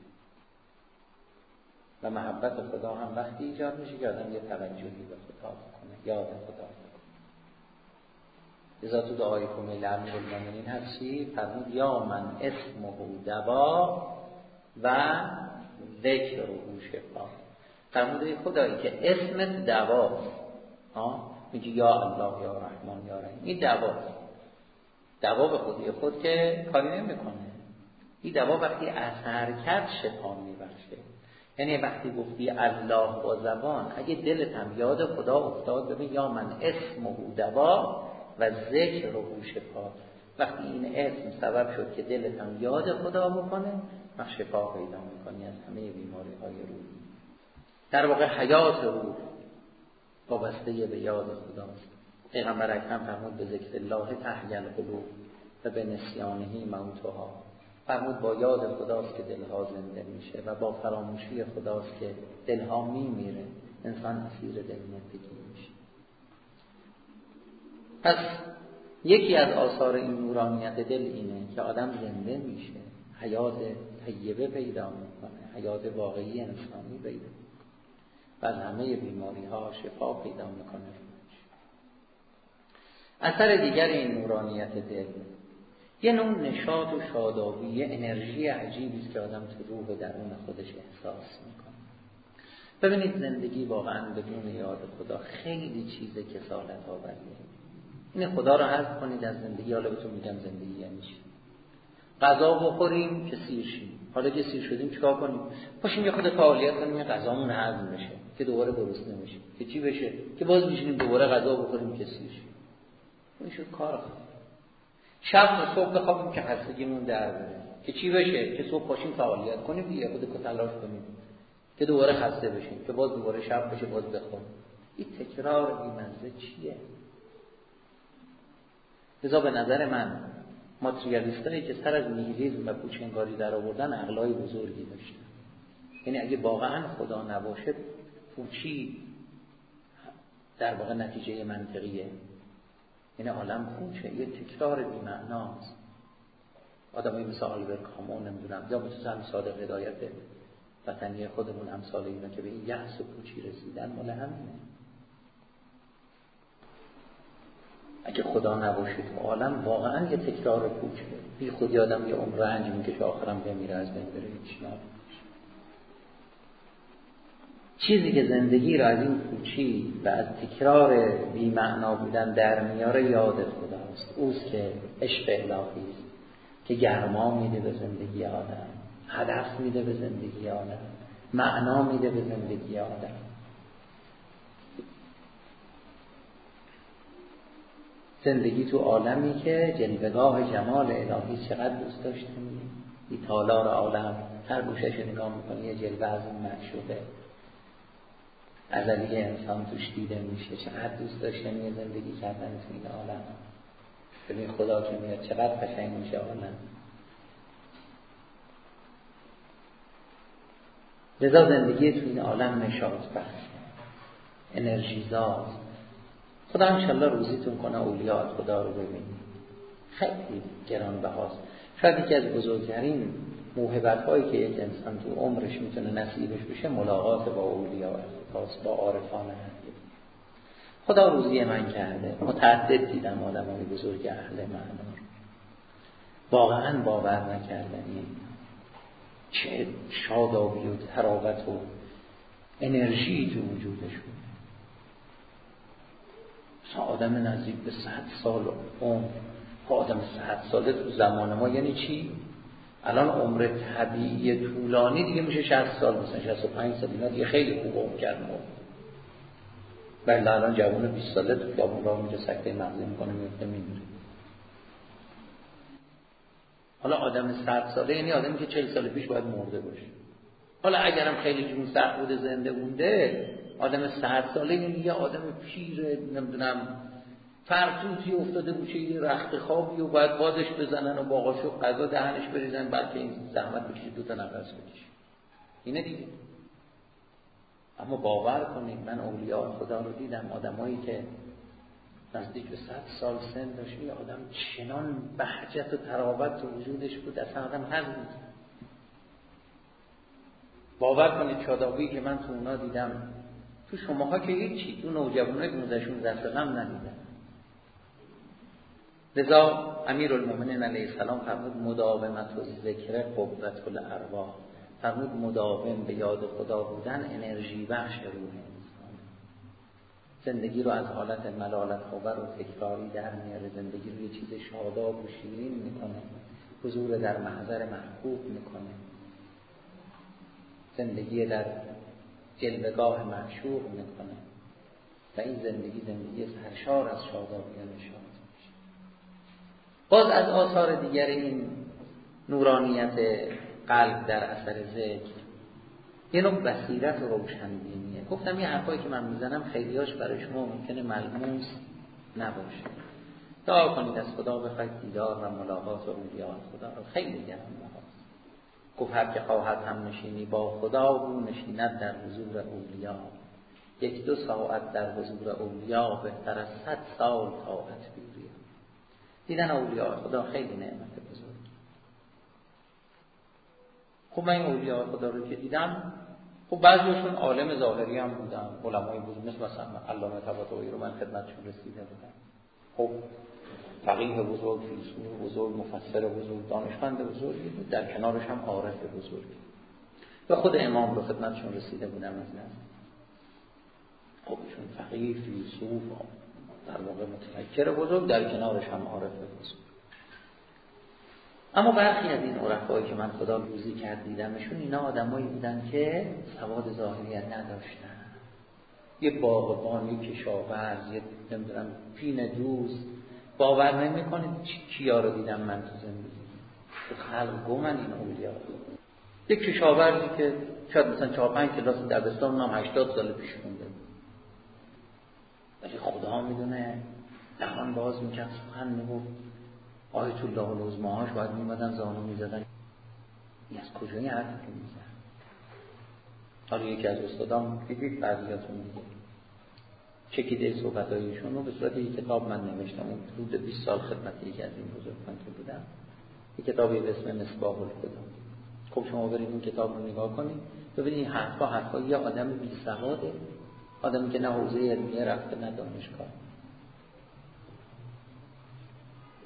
و محبت خدا هم وقتی ایجاد میشه که آدم یه توجهی به خدا بکنه، یاد خدا بکنه. لذا تو دعای کمیل امیرالمومنین هست چی؟ فرمود یا من اسمه دوا و ذکره شفا. فرمود خدایی که اسمت دواست، میگه یا الله یا رحمان یا رحیم، این دواست. دوا به خودی خود که کاری نمیکنه. این دوا وقتی اثر کرد شفا میبخشه. یعنی وقتی گفتی الله با زبان، اگه دلت هم یاد خدا افتاد، ببین یا من اسمه دوا و ذکر رو شفا. وقتی این اسم سبب شد که دلت هم یاد خدا بکنه، وقت شفا پیدا میکنی از همه بیماری های روحی. در واقع حیات روح وابسته به یاد خداست. پیغمبر اکرم فرمود به ذکر الله تحیی القلوب و به نسیانه موتها. فرمود با یاد خداست که دلها زنده میشه و با فراموشی خداست که دلها میمیره، انسان اسیر دلمردگی میشه. پس یکی از آثار این نورانیت دل اینه که آدم زنده میشه، حیات طیبه پیدا میکنه، حیات واقعی انسانی پیدا میکنه و از همه بیماری ها شفا پیدا میکنه. اثر دیگر این نورانیت دل یه نوع نشاط و شادابی، یه انرژی عجیبی است که آدم تو روح درون خودش احساس میکنه. ببینید زندگی واقعا بدون یاد خدا خیلی چیز کسالت آوریه. این خدا رو حذف کنید از زندگی. حالا بهتون میگم زندگی یعنی چی. غذا بخوریم که سیر شیم. حالا که سیر شدیم چیکار کنیم؟ پاشیم یه خود فعالیت کنیم که غذامون هضم بشه، که دوباره گرسنه نمیشیم. که چی بشه؟ که باز بشینیم دوباره غذا بخوریم که سیر شیم. این شد کار خود. شب تا صبح بخوابیم که خستگیمون در بره. که چی بشه؟ که صبح پاشیم فعالیت کنیم دیگه، خود تلاش کنیم که دوباره خسته بشیم، که باز دوباره شب بشه باز بخوریم. این تکرار بی‌مزه چیه؟ لذا به نظر من ماتریالیستایی که سر از نیهیلیسم و پوچنگاری در آوردن عقلای بزرگی داشتن. یعنی اگه واقعا خدا نباشه، پوچی در واقع نتیجه منطقیه. این عالم پوچه، یه تکرار بی‌معناست. آدمایی مثل آلبرت کامو نمیدونم، یا مثل صادق هدایت وطنی خودمون، امثال اینا که به این یأس و پوچی رسیدن، مال همینه. اگه خدا نباشه تو عالم واقعا یه تکرار پوچه، بی خودی آدم یه عمر رنج میکشه آخرم بمیره از بین بره هیچ نابود. چیزی که زندگی را از این پوچی و از تکرار بی معنا بودن در میاره یاد خداست. اوست که عشق الهی است که گرما میده به زندگی آدم، هدف میده به زندگی آدم، معنا میده به زندگی آدم. زندگی تو عالمی که جلوه‌گاه جمال الهی چقدر دوست داشتیم. این تالار عالم هر گوشش نگاه میکنی یه جلوه از این معشوقه ازلی انسان توش دیده میشه. چقدر دوست داشتم یه زندگی کردن تو این عالم. ببین خدا که میاد چقدر قشنگ میشه عالم. لذا زندگی تو این عالم نشاط بخش، انرژی زاز. خدا انشالله روزیتون کنه اولیاء خدا رو ببینید. خیلی گرانبهاست. شاید یکی از بزرگترین موهبت‌هایی که یک انسان تو عمرش میتونه نصیبش بشه ملاقات با اولیاء خداست، با عارفان حقیقی. خدا روزی من کرده. متعدد دیدم آدمای بزرگ اهل معنا، واقعا باور نکردنی چه شادابی و تراوت و انرژی تو وجودشون. آدم نزدیک به 100 سال عمر، آدم 100 ساله تو زمان ما یعنی چی؟ الان عمر طبیعی طولانی دیگه میشه 60 سال، مثلا 65 سال. اینا دیگه خیلی خوب عمر کردن. بله الان جوان 20 ساله تو خیابون راه میره سکته مغزی میکنه میفته میمیره. حالا آدم 100 ساله یعنی آدمی که 40 سال پیش باید مرده باشه. حالا اگرم خیلی جون سخت بوده زنده مونده، آدم 100 ساله یعنی یه آدم پیر نمیدونم فرتوتی افتاده بوشه یه رخت خوابی و باید بادش بزنن و با قاشق غذا دهنش بریزن بلکه این زحمت بکشه 2 تا نفس بکشه. اینه دیگه. اما باور کنید من اولیاء خدا رو دیدم، آدمایی که نزدیک به 100 سال سن داشت، یه آدم چنان بهجت و تراوت تو وجودش بود اصلا آدم حل بود. باور کنید شادابی که من تو اونا دیدم تو شماها که هیچی، تو نوجوانای 15 سالم ندیدم. لذا امیرالمومنین علیه السلام فرمود مداومت و ذکر قوت الارواح، فرمود مداوم به یاد خدا بودن انرژی بخش روح انسان. زندگی رو از حالت ملالت آور و تکراری در میاره، زندگی رو یه چیز شاداب و شیرین میکنه، حضور در محضر محبوب میکنه، زندگی در جلوه‌گاه معشوق میکنه و این زندگی سرشار از شادابی و نشاط میشه. باز از آثار دیگر این نورانیت قلب در اثر ذکر یه نوع بصیرت و روشنبینیه. گفتم یه حرفایی که من میزنم خیلیاش برای شما ممکنه ملموس نباشه. دعا کنید از خدا بخواید دیدار و ملاقات و اولیاء خدا رو. خیلی گرانبهاست. گفت هر که خواهد هم نشینی با خدا او نشیند در حضور اولیاء. 1-2 ساعت در حضور اولیاء بهتر از 100 سال طاعت بیریا. دیدن اولیاء خدا خیلی نعمت بزرگ. خب من اولیاء خدا رو که دیدم، خب بعضیشون عالم ظاهری هم بودن، علمای بزرگ مثلا علامه طباطبایی رو من خدمتشون رسیده بودم. خب فقیه بزرگ، فیلسوف بزرگ، مفسر بزرگ، دانشمند بزرگی بود، در کنارش هم عارف بزرگی و خود امام رو خدمتشون رسیده بودم از نزد. خب چون فقیه، فیلسوف، در واقع متفکر بزرگ، در کنارش هم عارف بزرگ. اما برخی از این عرفایی که من خدا روزی کرد دیدمشون، اینا آدمایی بودن که سواد ظاهریت نداشتن. یه باغبان، یه کشاورز، یه نمیدونم پین دوست. باور نمی‌کنید کیا رو دیدم من تو زندگی. خلق گمن این اولیاء. یه کشاورزی که شاید مثلا 4-5 کلاس دبستان هم 80 سال پیش مونده. ولی خدا میدونه دهان باز میکرد سخن میگفت. آیت الله العظماهاش باید میمدن زانو میزدن. این از کجای حرف که میزن؟ حالا یکی از استادام دیدید بعضیاتون دیگه چکیده صحبتایشون رو به صورت یک کتاب من نوشتم. اون حدود 20 سال خدمت یکی از این بزرگان که بودم، یک کتابی به اسم مصباح الهدی. خب شما برید این کتاب رو نگاه کنید ببینید این حرفا یه آدم بی سواده، آدمی که نه حوزه علمیه رفته نه دانشگاه.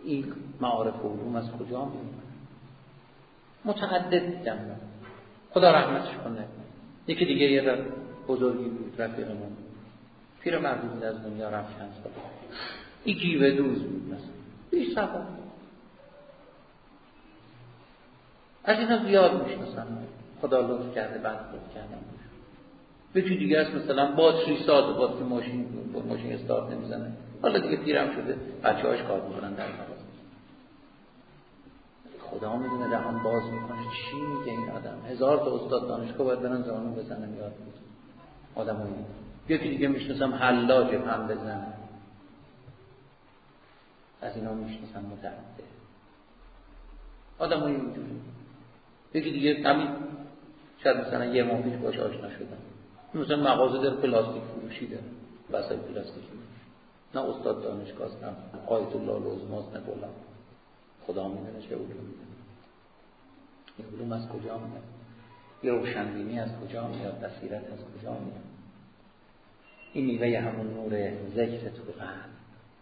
این معارف و علوم از کجا میاد؟ متعدد دیدم. خدا رحمتش کنه. یکی دیگه یه بزرگی بود، رفیقمون، پیر مردی بود، از دنیا رفت چند سال. این گیوه دوز بود مثلا، بیش سبا از اینا زیاد میشناسم. خدا لطف کرده، بعد لطف کردم. یکی دیگه است مثلا باتری ساز، باتری ماشین استارت نمیزنه، حالا دیگه پیرم شده، بچه‌هاش کار میکنن در مغازه. خدا میدونه دهان باز میکنه چی میگه این آدم. 1000 تا استاد دانشگاه باید برن زانو بزنن یاد بگیرن. آدمایی یکی دیگه میشناسم حلاج هم بزنه. از اینا میشناسم متعدد. آدمایی اینجوری. یکی دیگه همین شاید مثلا یه ماه پیش باش آشنا شدم. مثلا مغازه در پلاستیک فروشی داره، وسایل پلاستیکی. نه استاد دانشگاه است، نه آیت الله العظماست، نه بلند. خدا میدونه چه علوم میدونه. این علوم از کجا میاد؟ یه روشنبینی از کجا میاد؟ بصیرت از کجا میاد؟ این میوه همون نور ذکر تو قلب.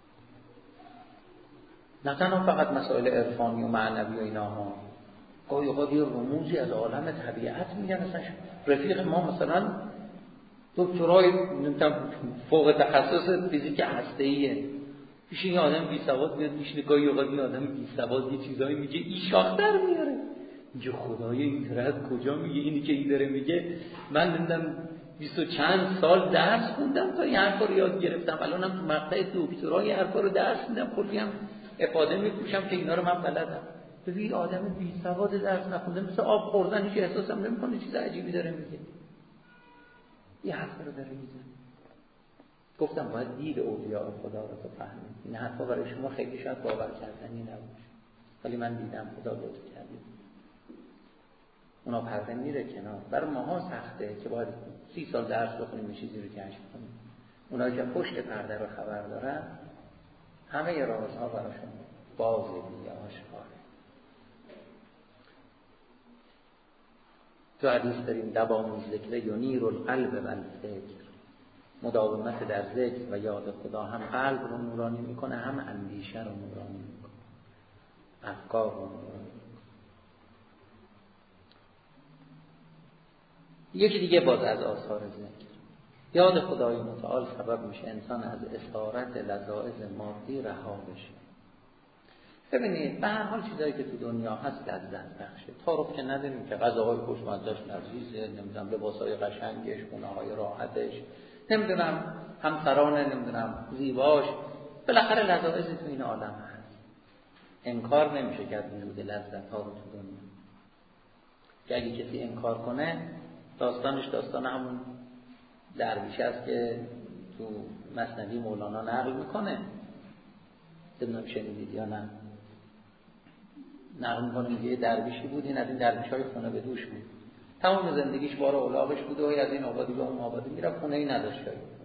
نه تنها فقط مسائل عرفانی و معنوی و ایناها، گاهی اوقات یه رموزی از عالم طبیعت میگن. مثلا رفیق ما مثلا دکترای فوق تخصص فیزیک هسته‌ایه، پیش این آدم بی سواد میاد میشینه، گاهی اوقات این آدم بی سواد یه چیزایی میگه این شاختر میاره. اینجا خدای این طرح کجا میگه؟ اینی که این داره میگه من نمیدونم 20 و چند سال درس خوندم تا این حرفا رو یاد گرفتم، الانم تو مقطع دکترا این حرفا رو درس میدم، کلی هم افاده میپوشم که اینا رو من بلدم. ببین آدم بی سواد درس نخونده مثل آب خوردن هیچ احساسم نمیکنه، چیز عجیبی داره میگه. این حرفا رو داره میزنه. گفتم باید دید اولیاء خدا رو بفهمید. این حرفا برای شما خیلی شاید باور کردنی نباشه، ولی من دیدم خدا لطف کرده. اونا پرده میره کنار. برای ماها سخته که باید 30 سال درس بخونیم یه چیزی رو کشف کنیم. اونایی که پشت پرده رو خبر دارن همه رازها براشون بازه دیگه، آشکاره. تو حدیث داریم دوام الذکر ینیر القلب و الفکر. مداومت در ذکر و یاد خدا هم قلب رو نورانی میکنه، هم اندیشه رو نورانی میکنه، افکار رو نورانی میکنه. یکی دیگه باز از آثار ذکر، یاد خدای متعال سبب میشه انسان از اسارت لذائذ مادی رها بشه. ببینید به هر حال چیزایی که تو دنیا هست لذت بخشه. تعارف که نداریم که غذاهای خوشمزه‌اش لذیذه، نمیدونم لباسای قشنگش، خونه‌های راحتش، نمیدونم همسران نمیدونم زیباش، بالاخره لذائذی تو این عالم هست. انکار نمیشه کرد وجود لذت‌ها رو تو دنیا. که اگه کسی انکار کنه داستانش داستان همون درویشه است که تو مثنوی مولانا نقل میکنه. نمیدونم شنیدید یا نه. نقل میکنه میگه درویشی بود، این از این درویش‌های خونه به دوش بود. تمام زندگیش بار اولاغش بود و از این آبادی به اون آبادی میرفت، خونه ای نداشت.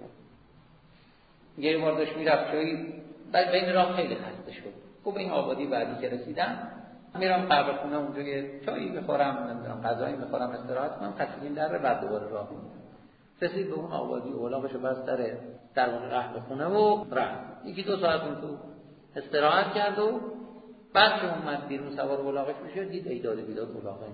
یه بار داشت میرفت جایی، بعد بین راه خیلی خسته شد. گفت این آبادی بعدی که رسیدم میرم قهوه خونه اونجا یه چایی بخورم، نمیدونم غذایی بخورم، استراحت کنم، خستگیم در بعد دوباره راه میرم. رسید به اون آبادی، اولاغشو بس در واقع قهوه خونه و رفت. یکی 2 ساعت اون تو استراحت کرد و بعد که اومد بیرون سوار اولاغش میشه دید ایداد بیداد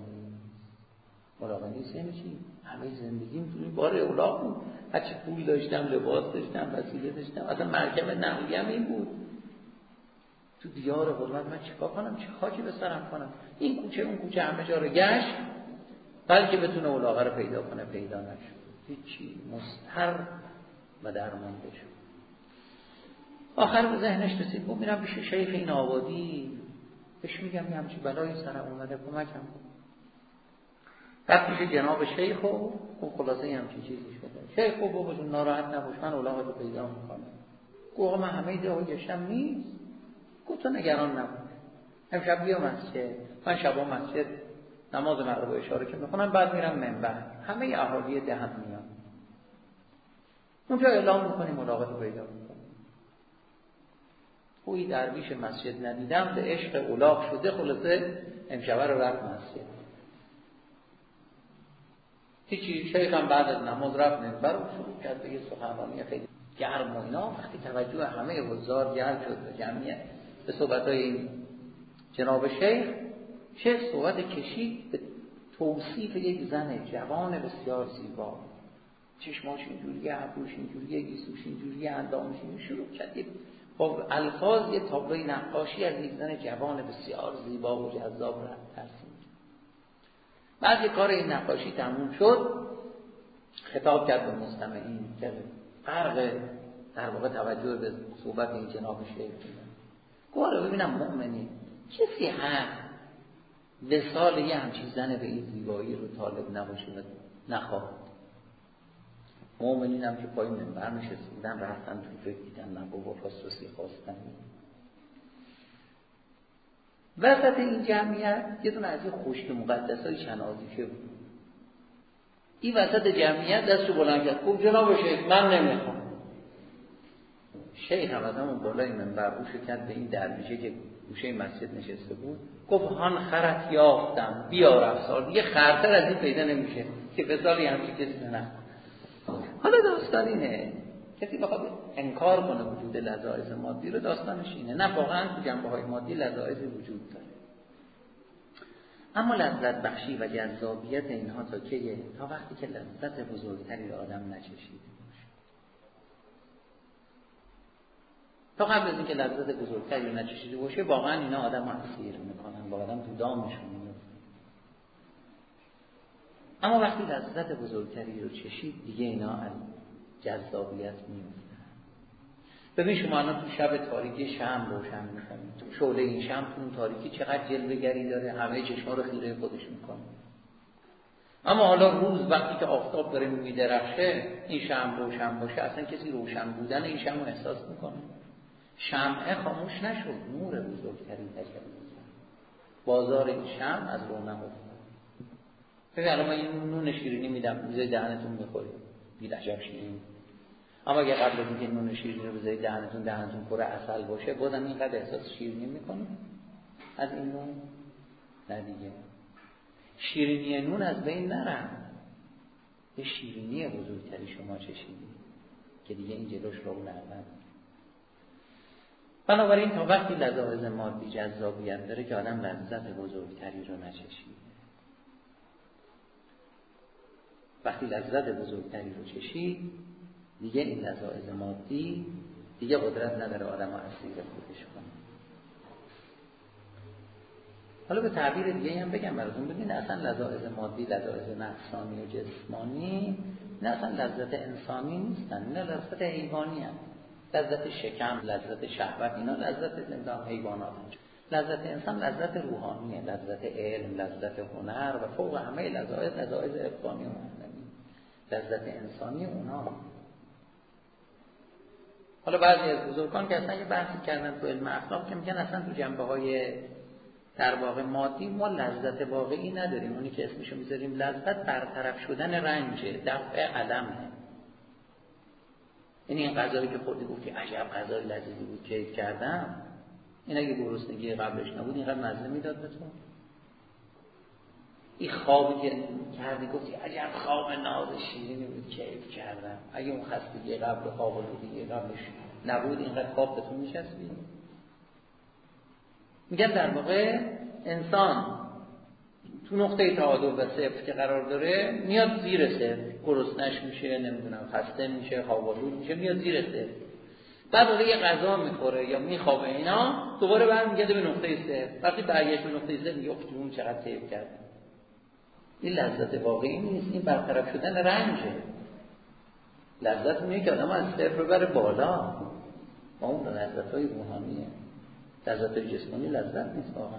اولاغ نیست. یعنی چی؟ همه زندگیم تو این بار اولاغ بود. هرچی پول داشتم، لباس داشتم، وسیله داشتم، اصلا مرکب نقلیه هم این بود. تو دیار غربت من چیکار کنم؟ چه خاکی به سرم کنم؟ این کوچه اون کوچه همه جا رو گشت بلکه بتونه اولاغ رو پیدا کنه، پیدا نشد. هیچی، مضطر و درمانده شد. آخر به ذهنش رسید گفت میرم پیش شیخ این آبادی، بهش میگم یه همچین بلایی سرم اومده، کمکم کن. رفت پیش جناب شیخ و خلاصه یه همچین چیزی شده. شیخ گفت بابا جون ناراحت نباش، من اولاغ رو پیدا میکنم. گفت من همه جاها گشتم نیست. گفت تو نگران نباش، امشب بیا مسجد. من شبا مسجد نماز مغرب و عشا رو که میخونم، بعد میرم منبر، همه اهالی دهن میان اونجا اعلام میکنیم اولاغ رو پیدا میکنیم. خوی درویش مسجد ندیدم به عشق اولاغ شده، خلاصه امشب رو رفت مسجد. هیچی. شیخ هم بعد از نماز رفت منبر و شروع کرد به یه سخنرانی خیلی گرم و اینا. وقتی توجه همه حضار جلب شد به جمعیت، به صحبت‌های این جناب شیخ صحبت کشید به توصیف یک زن جوان بسیار زیبا، چشماش اینجوریه، ابروش اینجوریه، گیسوش اینجوریه، اندامش اینجوریه. شروع کرد با الفاظ یه تابلوی نقاشی از یک زن جوان بسیار زیبا و جذاب را ترسیم. بعد کار این نقاشی تموم شد، خطاب کرد به مستمعین که غرق در واقع توجه به صحبت این جناب شیخ بود. گفت ببینم مؤمنین کسی هست وصال یه همچین زن به این زیبایی رو طالب نباشه و نخواد؟ مؤمنین هم که پای منبر نشسته بودن رفتن تو فکر دیدن نه بابا فاسرسی خواستن. وسط این جمعیت یه دونه از این خشک مقدسای چنازیشه بود. این وسط جمعیت دستو بلند کرد گفت جناب شیخ من نمیخوام. شیخ هم از همون بالای منبر روشو کرد به این درویشه که گوشه مسجد نشسته بود، گفت هان خرت یافتم بیار افسار. دیگه خرتر از این پیدا نمیشه که بسالی همچی کسی نخواد. حالا داستان اینه کسی بخواد انکار کنه وجود لذایذ مادی رو، داستانش اینه نه واقعا تو جنبه‌های مادی لذایذی وجود داره، اما لذت بخشی و جذابیت اینها تا کیه؟ تا وقتی که لذت بزرگتری رو آدم نچشیده باشه. تا قبل از اینکه لذت بزرگتری رو نچشیده باشه واقعا اینا آدم رو اسیر میکنن، با آدم تو دامشون میفتن. اما وقتی لذت بزرگتری رو چشید دیگه اینا از جذابیت میفتن. ببین شما الان تو شب تاریکی شمع روشن میکنید، تو شعله این شمع تو اون تاریکی چقدر جلوه‌گری داره، همه چشما رو خیره خودش میکنه. اما حالا روز وقتی که آفتاب داره میدرخشه این شمع روشن باشه، اصلا کسی روشن بودن این شمع رو احساس میکنه؟ شمع خاموش نشد، نور بزرگتری تجلی کرد، بازار این شمع از رونق افتاد. ببین الان من این نون شیرینی میدم بذاری دهنتون میخورید، بی عجب شیرینی. اما اگه قبل از اینکه نون شیرینی رو بذاری دهنتون پر عسل باشه، بازم اینقدر احساس شیرینی میکنه از این نون؟ نه دیگه. شیرینی نون از بین نرفت، یه شیرینی بزرگتری شما چشیدی که دیگه این جلوش رو نرفت. بنابراین تا وقتی لذایذ مادی جذابیت داره که آدم لذت بزرگتری رو نچشید. وقتی لذت بزرگتری رو چشید دیگه این لذایذ مادی دیگه قدرت نداره آدم رو اسیر خودش کنه. حالا به تعبیر دیگه هم بگم براتون، ببین اصلا لذایذ مادی لذایذ نفسانی و جسمانی نه، اصلا لذت انسانی نیستن، نه لذت حیوانی هم. لذت شکم، لذت شهوت اینا لذت نظام حیوانات هست. لذت انسان لذت روحانیه، لذت علم، لذت هنر و فوق همه لذایذ عرفانی و معنوی. لذت انسانی اونا. حالا بعضی از بزرگان که اصلا یه بحثی کردن تو علم اخلاق که میگن اصلا تو جنبه‌های در واقع مادی ما لذت واقعی نداریم، اونی که اسمشو میذاریم لذت برطرف شدن رنجه، دفع علمه. این غذایی که خوردی گفتی عجب غذای لذیذی بود کیف کردم، این اگه گرسنگی قبلش نبود اینقدر مزه میداد به تو؟ این خوابی که کردی گفتی عجب خواب ناز شیرینی بود کیف کردم، اگه اون خستگی قبل خواب و دیگه قبلش نبود اینقدر خواب به تو میچسبید؟ میگن در واقع انسان تو نقطه تعادل و صفر که قرار داره میاد زیر صفر، گرسنش میشه، نمیدونم خسته میشه، خواب‌آلود میشه، میاد زیر صفر. بعد وقتی یه غذا میخوره یا میخوابه اینا دوباره برمیگرده به نقطه صفر. وقتی برگشت به نقطه صفر میگه اخ جون چقدر کیف کردم. این لذت واقعی نیست، این برطرف شدن رنجه. لذت اونه که آدم از صفر ببره بالا، ما اون لذت‌های روحانیه. لذت‌های جسمانی لذت نیست واقعا.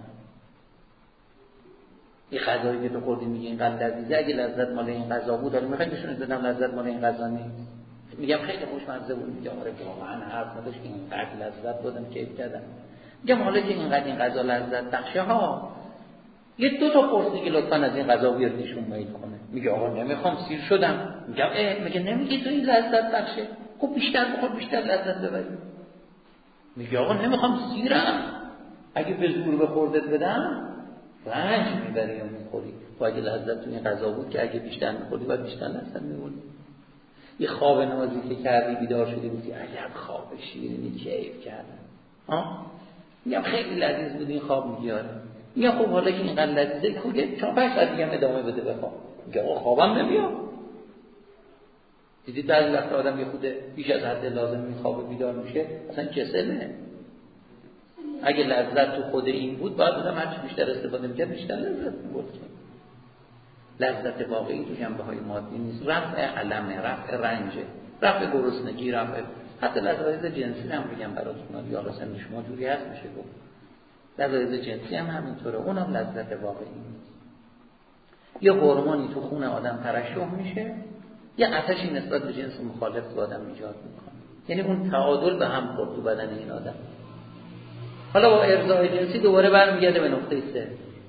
این غذایی که تو خوردی میگی اینقدر لذیذه، اگه لذت مال این غذا بود حالا میخوای نشون بدم لذت مال این غذا نیست. میگم خیلی خوشمزه بود، میگم آره واقعا حرف نداشت که اینقدر لذت بودم کیف کردم. میگم حالا که اینقدر این غذا لذت بخشه ها، یه دو تا قرص دیگه لطفا از این غذا بیار نشون میل کنه. میگه آقا نمیخوام سیر شدم. میگم میگه نمیگی تو این لذت بخشه، خب بیشتر بخور بیشتر لذت ببری. میگه آقا نمیخوام سیرم، اگه به زور به خوردت بدم رنج میبری یا میخوری. تو اگه لذت تو این غذا بود که اگه بیشتر میخوری باید بیشتر لذت میبری. یه خواب نازی که کردی بیدار شدی گفتی عجب خواب شیرینی کیف کردم. میگم خیلی لذیذ بود این خواب میگیاره. میگم خب حالا که اینقدر لذیذه خوبه چون 5 ساعت دیگه ادامه بده بخواب. میگه آقا خوابم نمیاد. دیدید بعضی وقتا آدم یه خود بیش از حد لازم میخوابه بیدار میشه اصلا کسله. اگه لذت تو خود این بود باید آدم هرچی بیشتر استفاده میکرد بیشتر لذت میبرد. لذت واقعی تو جنبه‌های مادی نیست. رفع علمه، رفع رنجه، رفع گرسنگی، رفع حتی لذت جنسی هم بگم براتون یا سن شما جوری هست میشه گفت. لذت جنسی هم همینطوره، اونم لذت واقعی نیست. یه هورمونی تو خون آدم ترشح میشه، یه آتشی نسبت به جنس مخالف تو آدم ایجاد میکنه. یعنی اون تعادل به هم خورد تو بدن این آدم. حالا با ارضای جنسی دوباره برمیگرده به نقطه 3.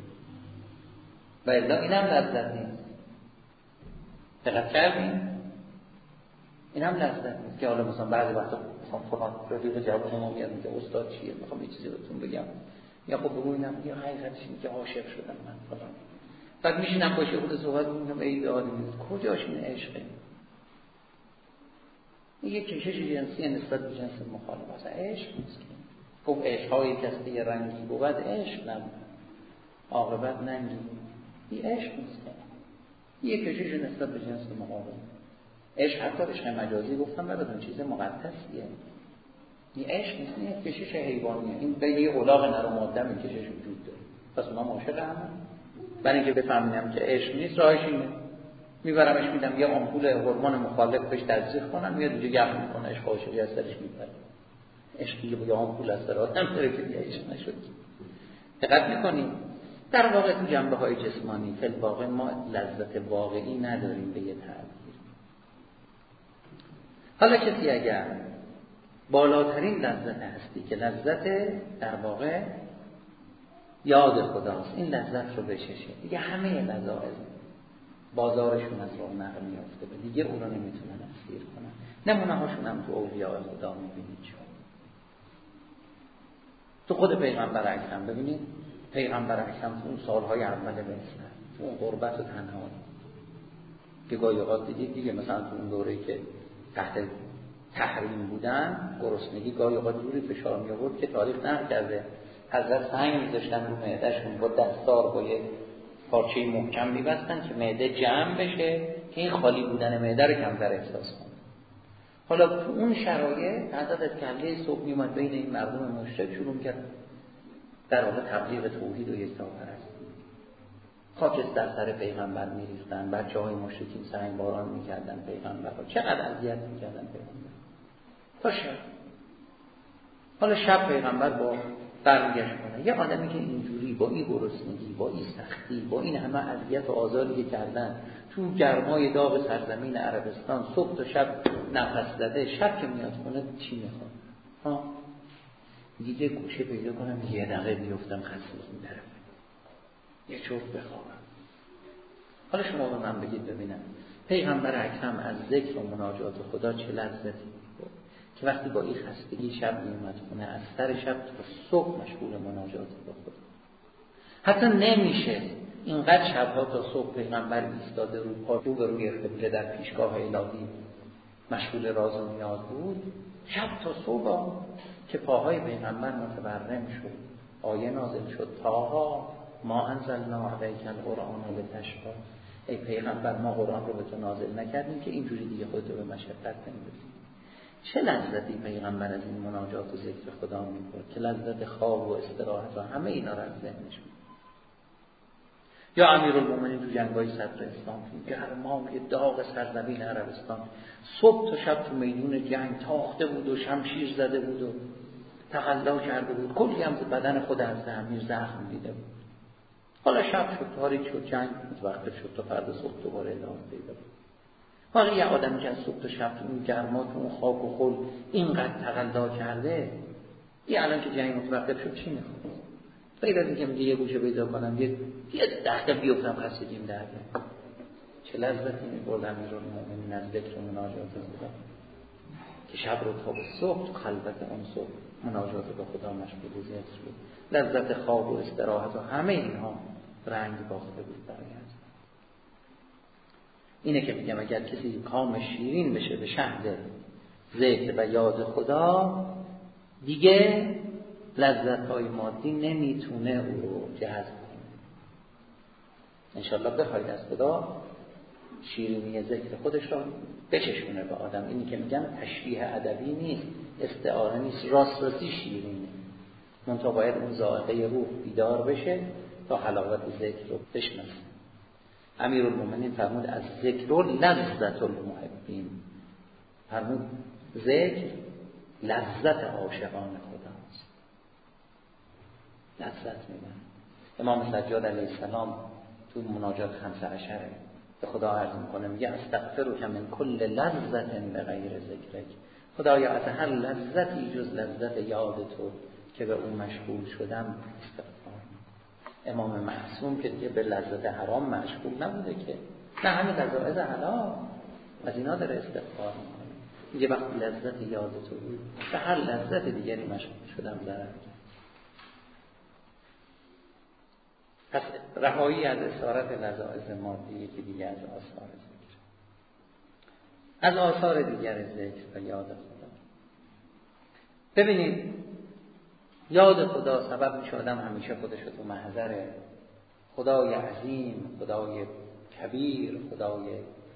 و الا اینم لذت نیست. دقت کردین؟ اینم لذت نیست که حالا مثلا بعضی وقتا مثلا فلان رفیق جواب ما میاد میگه استاد چیه؟ میخوام یه چیزی بهتون بگم. یا خب بگو اینم یا حقیقتش اینه که عاشق شدم من فلان. بعد میشینم باشه خود صحبت میکنم ای آدمی کجاش این عشقه؟ یه کشش جنسی نسبت به جنس مخالف اصلا عشق نیست که. خب عشق‌های کسی رنگی بود عشق نبود. عاقبت ننگی. این عشق نیست که. یه کشش نسبت به جنس مقابل. عشق حتی عشق مجازی گفتم نبودن چیز مقدسیه. این عشق نیست، این کشش حیوانیه. این بین یه الاغ نر و ماده این کشش وجود داره. پس اونا عاشق هم. برای اینکه بفهمیم که عشق نیست راهش اینه. میبرمش میدم یه آمپول هورمون مخالف بهش تزریق کنم میاد اینجا گرم میکنه عشق عاشقی از سرش میپره. عشقی با یه آمپول از سر آدم داره که دیگه عشق نشد. دقت میکنیم در واقع تو جنبه‌های جسمانی فی الواقع ما لذت واقعی نداریم به یه تعبیر. حالا کسی اگر بالاترین لذت هستی که لذت در واقع یاد خداست این لذت رو بچشه دیگه همه لذائز بازارشون از رونق میافته به دیگه اون رو نمیتونن اسیر کنن. نمونه هاشون هم تو اولیاء خدا میبینید شما تو خود پیغمبر اکرم ببینید پیغمبر اکرم تو اون سالهای اول بعثت تو اون غربت و تنهایی که گاهی اوقات دیدید دیگه مثلا تو اون دوره‌ای که تحت تحریم بودن گرسنگی گاهی اوقات جوری فشار می آورد که تاریخ نقل کرده حضرت سنگ می‌ذاشتن رو معده‌شون با دستار با یه پارچه محکم می‌بستن که معده جمع بشه که این خالی بودن معده رو کمتر احساس کنه. حالا تو اون شرایط حضرت کله صبح میومد بین این مردم مشرک شروع کرد در واقع تبلیغ توحید و یکتاپرستی. خاکستر سر پیغمبر می‌ریختن، بچه‌های مشرکین سنگ باران می‌کردن پیغمبر رو. چقدر اذیت می‌کردن پیغمبر. تا شب. حالا شب پیغمبر با برمیگشت کنه. یه آدمی که اینجوری با این گرسنگی، با این سختی، با این همه اذیت و آزاری که کردن تو گرمای داغ سرزمین عربستان صبح تا شب نفس زده شب که میاد خونه چی میخواد؟ ها دیگه گوشه پیدا کنم یه دقیقه بیفتم خسته این طرف یه چوب بخوابم. حالا شما به من بگید ببینم پیغمبر اکرم از ذکر و مناجات خدا چه لذتی بود که وقتی با این خستگی شب میومد خونه از سر شب تا صبح مشغول مناجات با خدا. حتی نمیشه اینقدر شبها تا صبح پیغمبر ایستاده رو پا رو به روی قبله در پیشگاه الهی مشغول راز و نیاز بود. شب تا صبح که پاهای پیغمبر متورم شد آیه نازل شد تاها ما انزلنا علیک القرآن لتشقی. ای پیغمبر ما قرآن رو به تو نازل نکردیم که اینجوری دیگه خودت رو به مشقت نمی‌رسی. چه لذتی پیغمبر از این مناجات و ذکر خدا می‌برد که لذت خواب و استراحت و همه اینا رو از ذهنش می‌برد. یا امیرالمومنین تو جنگ‌های صدر اسلام تو گرمای داغ سرزمین عربستان صبح تا شب تو میدون جنگ تاخته بود و شمشیر زده بود و تقلا کرده بود کلی هم بدن خود از امیر زخم دیده بود. حالا شب شد تاریک شد جنگ متوقف شد تا فردا صبح دوباره ادامه پیدا بود. واقعا یه آدمی که از صبح تا شب تو اون گرما تو اون خاک و خل اینقدر تقلا کرده این الان که جنگ متوقف شد چی میخواد؟ غیر از اینکه میگه یه گوشه پیدا کنم یه دقیقه بیفتم خستگیم در بیاد. چه لذتی می‌برد امیرالمومنین از ذکر و مناجات خدا که شب رو تا به صبح خلوت اون صبح مناجات با خدا مشغول ذکر بود. لذت خواب و استراحت و همه اینها رنگ باخته بود برای از اینه که میگم اگر کسی کام شیرین بشه به شهد ذکر و یاد خدا دیگه لذت‌های مادی نمیتونه او رو جذب کنه. انشالله بخواید از خدا شیرینی ذکر خودش را بچشونه به آدم. اینی که میگن تشبیه ادبی نیست، استعاره نیست، راستی شیرینه. منتها باید اون ذائقه روح بیدار بشه تا حلاوت ذکر رو بشناسه. امیرالمومنین فرمود از ذکر لذت المحبین، فرمود ذکر لذت عاشقان خداست، لذت میبره. امام سجاد علیه السلام تو مناجات 15 به خدا عرض میکنه، میگه استغفرک من کل لذت بغیر ذکرک. خدایا از هر لذتی جز لذت یاد تو که به اون مشغول شدم استغفار. امام معصوم که دیگه به لذت حرام مشغول نبوده که، نه همین لذت حلال از اینا داره استغفار میکنه. میگه وقتی لذت یاد تو بود به هر لذت دیگری مشغول شدم ضرر کرد. پس رهایی از اسارت لذائذ مادی یکی دیگه از آثار ذکر. از آثار دیگر ذکر و یاد خدا، ببینید یاد خدا سبب میشه آدم همیشه خودش رو تو محضر خدای عظیم، خدای کبیر، خدای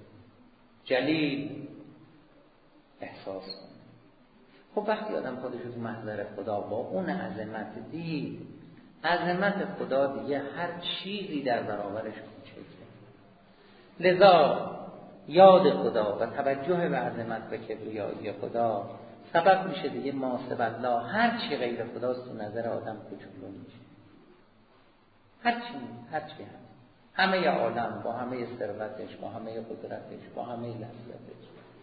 جلیل احساس کنه. خب وقتی آدم خودش رو تو محضر خدا با اون عظمت دید، عظمت خدا دیگه هر چیزی در برابرش کوچکه. لذا یاد خدا و توجه به عظمت و کبریایی خدا سبب میشه دیگه ماسب الله هر چی غیر خداست تو نظر آدم کوچولو میشه. هر چی هست، همه عالم با همه ثروتش، با همه قدرتش، با همه لذتش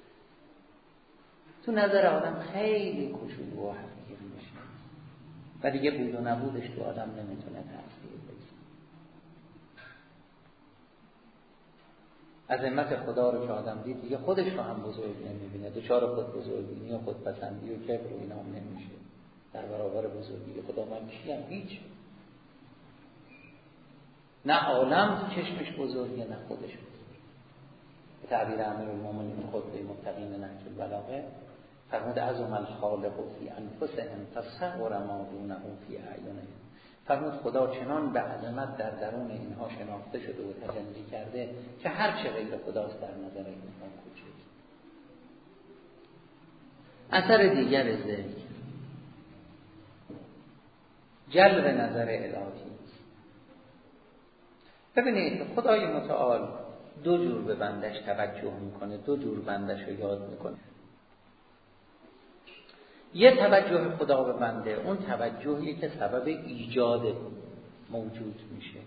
تو نظر آدم خیلی کوچولو و حقیر میشه و دیگه بود و نبودش تو آدم نمیتونه تأثیر بگذاره. عظمت خدا رو که آدم دید دیگه خودش رو هم بزرگ نمیبینه، دچار خود بزرگبینی و خودپسندی و کبر و اینا هم نمیشه در برابر بزرگی خدا. من کیم؟ هیچ. نه عالم چشمش بزرگه نه خودش بزرگ. به تعبیر امیرالمومنین خطبه متقین نهج البلاغه فرمود عظم الخالق فی انفسهم فصغر ما دونه فی اعینهم. فرمود خدا چنان به عظمت در درون اینها شناخته شده و تجلی کرده که هر چه غیر خداست در نظر اینها کوچک. اثر دیگر ذکر جلب نظر الهی. ببینید خدای متعال دو جور به بندش توجه میکنه، دو جور بندش رو یاد میکنه. یه توجه خدا به بنده، اون توجهی که سبب ایجاد موجود میشه،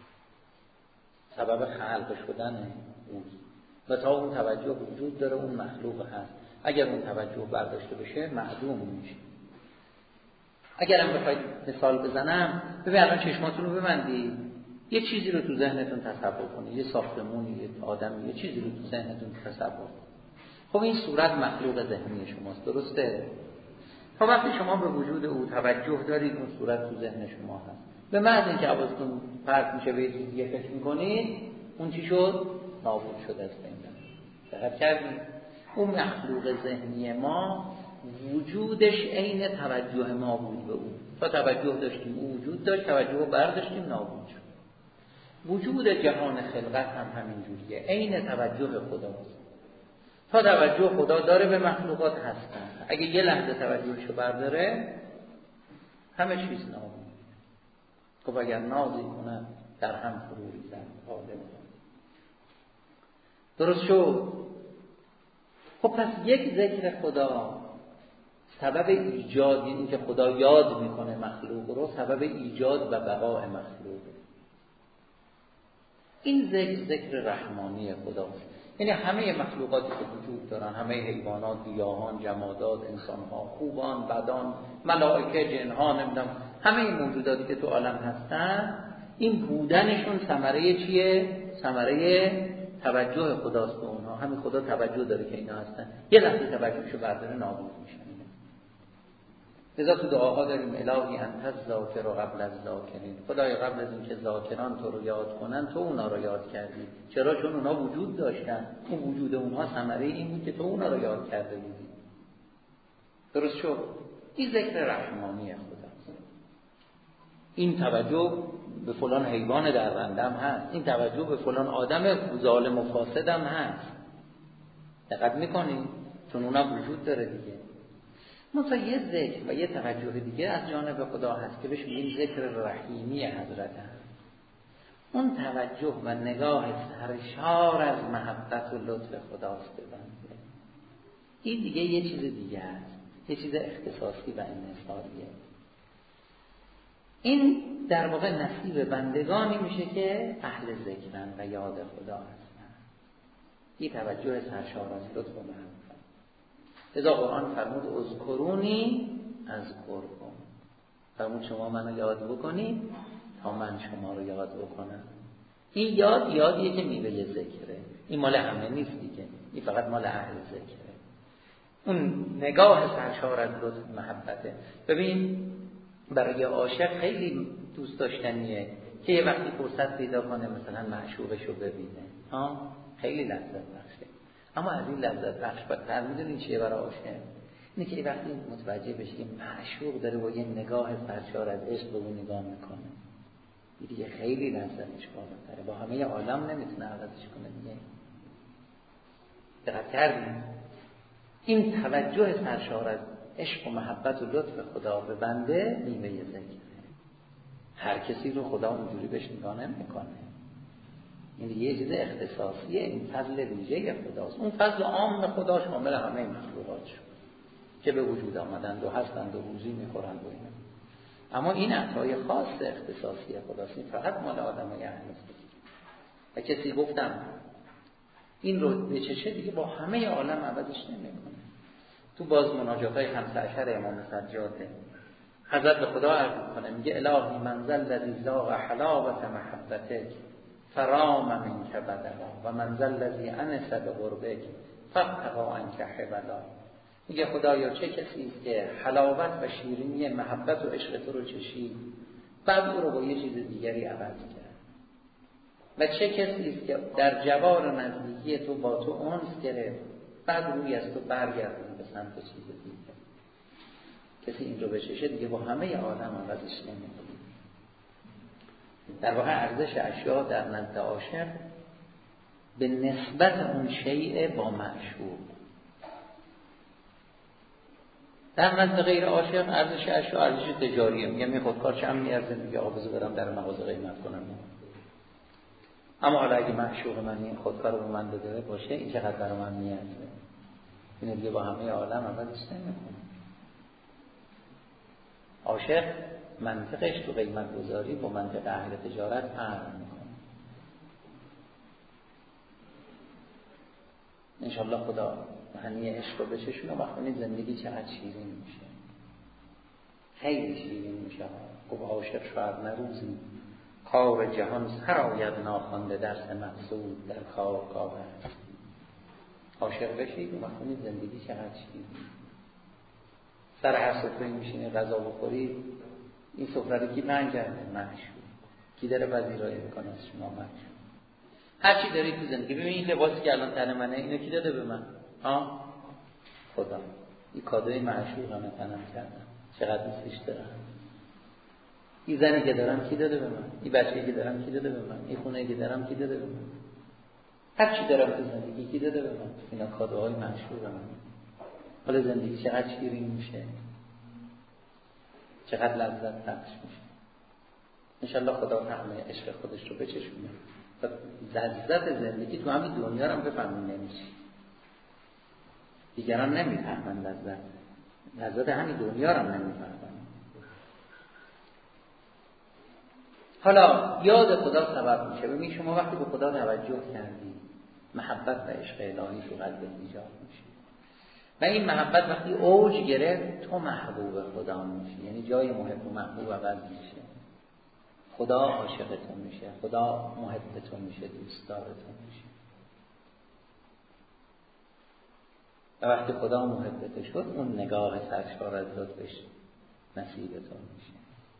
سبب خلق شدن اون، و تا اون توجه وجود داره اون مخلوق هست. اگر اون توجه برداشته بشه معدوم میشه. اگرم بخواید مثال بزنم، ببین الان چشماتون رو ببندید، یه چیزی رو تو ذهنتون تصور کنید، یه ساختمونی، یه آدمی، یه چیزی رو تو ذهنتون تصور کنید. خب این صورت مخلوق ذهنی شماست، درسته؟ تا وقتی شما به وجود او توجه دارید اون صورت تو ذهن شما هست. به محض اینکه حواستون پرت میشه به چیزی فکر میکنید، اون چی شد؟ نابود شد از بین رفت. دقت کردید؟ اون مخلوق ذهنی ما وجودش عین توجه ما بود به او. تا توجه داشتیم او وجود داشت، توجه رو برداشتیم نابود شد. وجود جهان خلقت هم همین جوریه، عین توجه خداست. تا توجه خدا داره به مخلوقات هستن، اگه یه لحظه توجهشو برداره همه چیز نابود. خب اگر نازی کنن در هم فرو ریزن عالم. درست شد؟ خب پس یک ذکر خدا سبب ایجاد، این که خدا یاد میکنه مخلوق رو، سبب ایجاد و بقاء مخلوقه. این ذکر رحمانی خداست. یعنی همه مخلوقاتی که وجود دارن، همه حیوانات، گیاهان، جمادات، انسانها، خوبان، بدان، ملائکه، جنها، نمیدونم همه این موجوداتی که تو عالم هستن، این بودنشون ثمره چیه؟ ثمره توجه خداست به اونها. همین خدا توجه داره که اینا هستن، یه لحظه توجهشو برداره نابود میشن. لذا تو دعاها داریم الهی انت الذاکر قبل الذاکرین. خدای قبل از اینکه ذاکران تو رو یاد کنن تو اونا رو یاد کردی. چرا؟ چون اونا وجود داشتن، اون وجود اونها ثمره این بود که تو اونا رو یاد کرده بودی. درست شد؟ این ذکر رحمانی خداست. این توجه به فلان حیوان درندم هست، این توجه به فلان آدم ظالم و فاسدم هست. دقت میکنید؟ چون اونم وجود داره دیگه. مثلا یه ذکر و یه توجه دیگه از جانب خدا هست که بهش میگیم ذکر رحیمی حضرت هست. اون توجه و نگاه سرشار از محبت و لطف خداست به بنده. این دیگه یه چیز دیگه هست، یه چیز اختصاصی و انحصاریه. این در واقع نصیب بندگانی میشه که اهل ذکرن و یاد خدا هستن. این توجه سرشار از لطف و محبت. لذا قرآن فرمود اذکرونی اذکرکم، فرمود شما منو یاد بکنید تا من شما رو یاد بکنم. این یادیه که میوه ذکره. این مال همه نیست دیگه، این فقط مال اهل ذکره. اون نگاه سرشار از لطف محبته. ببین برای عاشق خیلی دوست داشتنیه که یه وقتی فرصت پیدا کنه مثلا معشوقش رو ببینه، خیلی لذت بخشه. اما از این لذت بخش بدتر میدونین چیه برای عاشق؟ اینه که یه وقتی متوجه بشه که معشوق داره با یه نگاه سرشار از عشق به اون نگاه میکنه، دیگه خیلی لذتش بالاتره، با همه عالم نمیتونه عوضش کنه دیگه. دقت کردین؟ این توجه سرشار از عشق و محبت و لطف خدا به بنده میوه ذکره. هر کسی رو خدا اونجوری بهش نگاه نمیکنه. این یه چیز اختصاصیه، این فضل ویژه خداست. اون فضل عام خدا شامل همه مخلوقات شد که به وجود آمدند و هستند و روزی میخورند و اینا. اما این عطای خاص اختصاصی خداست، این فقط مال آدمای اهل ذکر. و کسی گفتم این رو بچشه دیگه با همه عالم عوضش نمیکنه. تو باز مناجاتای 15 امام سجاده حضرت به خدا عرض میکنه، میگه الهی منزل الذی ذاق حلاوت محبتک فرام منک بدلا و منزل الذی انس بقربک فابتغى عنک حبلا. میگه خدایا چه کسی است که حلاوت و شیرینی محبت و عشق تو رو چشید بعد او رو با یه چیز دیگری عوض کرد، و چه کسی است که در جوار نزدیکی تو با تو انس گرفت بعد روی از تو برگردون به سمت چیز دیگه. کسی این رو بچشه دیگه با همه عالم عوضش نمیکنه. در واقع ارزش اشیا در نزد عاشق به نسبت اون شیء با معشوق. در نزد غیر عاشق ارزش اشیا ارزش تجاریه. میگم این خودکار چند میارزه، میگه آبازو برم در مغازه قیمت کنم. اما حالا اگه معشوق من این خودکار رو به من داده باشه این چقدر برای من میارزه؟ این دیگه با همه عالم عوضش نمیکنه. عاشق منطقش تو قیمت گذاری با منطق اهل تجارت فرق میکنه. انشالله خدا هنی عشق رو بچشونه و خونی زندگی چقدر شیرین میشه، خیلی شیرین میشه. گفت عاشق شاید نروزی کار جهان سر آید ناخوانده درس مقصود در کار کاره. عاشق بشید و خونی زندگی چقدر شیرین. سر هر سفره میشینه غذا بخورید، این سفره رو کی پهن کرده؟ معشوق. کی داره پذیرایی میکنه از شما؟ معشوق. هر چی دارید تو زندگی، ببین این لباسی که الان تن منه اینو کی داده به من؟ خدا. این کادوی معشوق همه تنم کردم، چقدر دوستش دارم. این زنی که دارم کی داده به من؟ این بچه‌ای که دارم کی داده به من؟ این خونه‌ای که دارم کی داده به من؟ هر چی دارم تو زندگی کی داده به من؟ اینا کادوهای معشوق من. حالا زندگی چقدر شیرین میشه، چقدر لذت بخش میشه. انشالله خدا همه عشق خودش رو بچشونه و لذت زندگی تو همین دنیا هم بفهمون نمیشه. دیگران نمیفهمن لذت همین دنیا هم نمیفهمن. حالا یاد خدا سبب میشه. ببین شما وقتی به خدا توجه کردی محبت و عشق الهی تو قلبت ایجاد میشه و این محبت وقتی اوج گرفت تو محبوب خدا میشی، یعنی جای محب و محبوب عوض میشه. خدا عاشقتون میشه، خدا محبتون میشه، دوستدارتون میشه. و وقتی خدا محبت شد اون نگاه سرشار از لطفش نصیبتون میشه.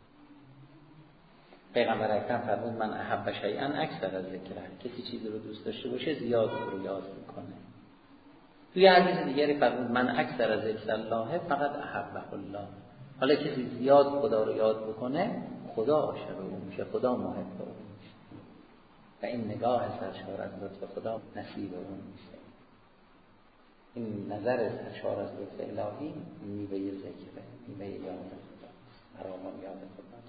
پیغمبر اکرم فرمود من احب شیئا اکثر از ذکره، کسی چیزی رو دوست داشته باشه زیاد رو یاد میکنه. توی حدیث دیگری فرمود من اکثر از ذکر الله فقط احبه الله. حالا کسی زیاد خدا رو یاد بکنه خدا عاشق او میشه، خدا محب او میشه و این نگاه سرشار از لطف خدا نصیب او میشه. این نظر سرشار از لطف الهی میوه ذکره، میوه یاد خدا، مرامان یاد خدا.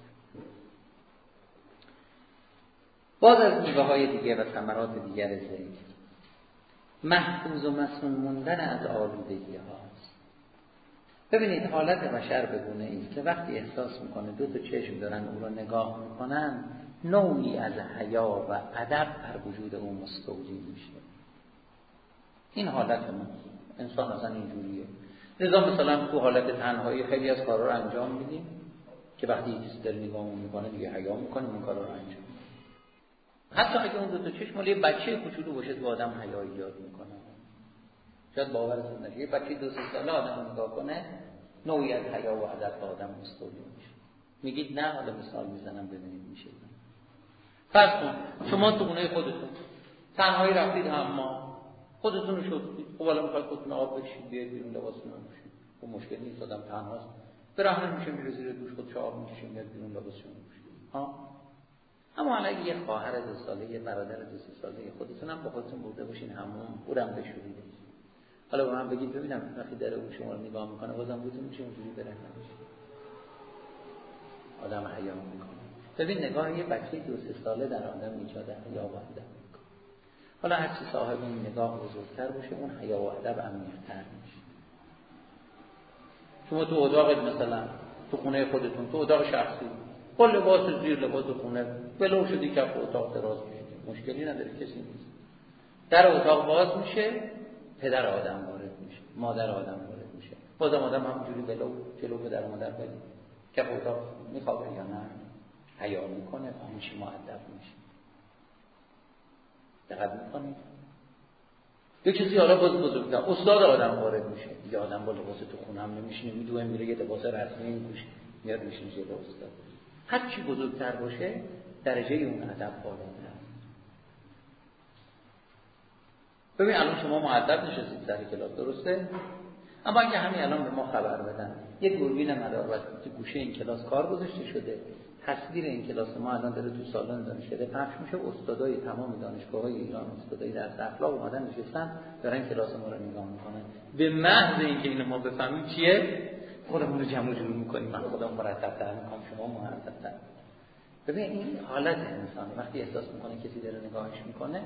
باز از میوه های دیگه و ثمرات دیگر ذکر، محفوظ و مسنون موندن از آلودگی هاست. ببینید حالت بشر به گونه ایست که وقتی احساس میکنه دو تا چشم دارن او رو نگاه میکنن، نوعی از حیا و ادب در وجود او مستوجب میشه. این حالت ما انسان اصلا اینجوریه. لذا مثلا تو حالت تنهایی خیلی از کارا رو انجام میدیم که وقتی کسی دل نگاه میکنه دیگه حیا میکنیم اون کارا رو انجام میدیم. حتی اگه اون دو تا چشم مال یه بچه کوچولو باشه تو آدم حیا ایجاد میکنه. شاید باورتون نشه یه بچه 2-3 ساله آدم نگاه کنه نوعی از حیا و ادب به آدم مستوجب میشه. میگید نه، حالا مثال میزنم ببینید میشه. فرض کن شما تو خونه خودتون تنهایی رفتید حمام، خودتون رو شستید، خب حالا میخواید خودتون آب بکشید بیاید بیرون لباستون رو بپوشید، خب مشکل نیست، آدم تنهاست برهنه میشه میره زیر دوش خودش آب میکشه میاد بیرون لباسشون رو بپوشید. اما اگه یه خواهر 2 ساله یه برادر 2-3 ساله خودتون هم با خودتون برده باشین حمام، اونم بشورید، حالا به من بگید ببینم وقتی در اون شما رو نگاه میکنه بازم بودتون میشه اونجوری برهنه بشه؟ آدم حیا میکنه. ببین نگاه یه بچه 2-3 ساله در آدم ایجاد حیا و ادب میکنه. حالا هر چی صاحب این نگاه بزرگتر باشه اون حیا و ادب عمیق‌تر میشه. شما تو اتاق مثلا تو خونه خودتون تو اتاق شخصی با لباس زیر لباس خونه ولو شدی کف اتاق دراز میشید، مشکلی نداره، کسی نیست. در اتاق باز میشه، پدر آدم وارد میشه، مادر آدم وارد میشه، بازم آدم همونجوری ولو جلو پدر و مادر ولی کف اتاق میخوابه یا نه حیا میکنه، میشه مؤدب میشه. دقت میکنید؟ یه چیزی حالا بزرگتر استاد آدم وارد میشه، دیگه آدم با لباس تو خونه هم نمیشینه، میدوه میره یه لباس رسمی میپوشه میاد میشینه جلو استاد. هر چی بزرگتر باشه درجه اون ادب بالاتر. ببین الان شما مؤدب نشستید سر کلاس، درسته؟ اما اگه همین الان به ما خبر بدن یه دوربین مداربسته تو گوشه این کلاس کار گذاشته شده، تصویر این کلاس ما الان داره تو سالن دانشکده پخش میشه، استادای تمام دانشگاه‌های ایران، استادای درس اخلاق اومدن نشستن دارن کلاس ما رو نگاه میکنن. به محض اینکه اینو ما بفهمیم چیه خودمون رو جمع جور میکنیم، من خودم مرتب‌تر میکنم، شما مرتب‌تر. ببین این حالت انسان وقتی احساس میکنه کسی داره نگاهش میکنه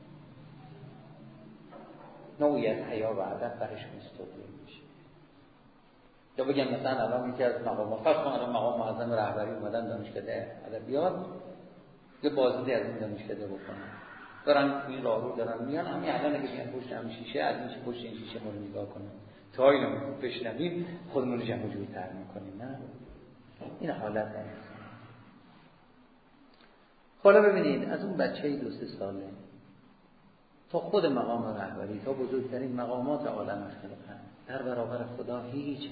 نوعی از حیا و ادب برش مستوجب میشه. یا بگم مثلا الان یکی از مقامات فرض کن الان مقام معظم رهبری اومدن دانشکده ادبیات یه بازدید از این دانشکده بکنن، دارن این راهرو دارن میان، همین الان اگه بیان پشت هم شیشه از این پشت این شیشه ما رو نگاه کنن تا اینو بشنویم خودمون رو جمع جورتر میکنیم. نه این حالت هست. حالا ببینید از اون بچه 2-3 ساله تا خود مقام رهبری تا بزرگترین مقامات عالم خلقت در برابر خدا هیچ.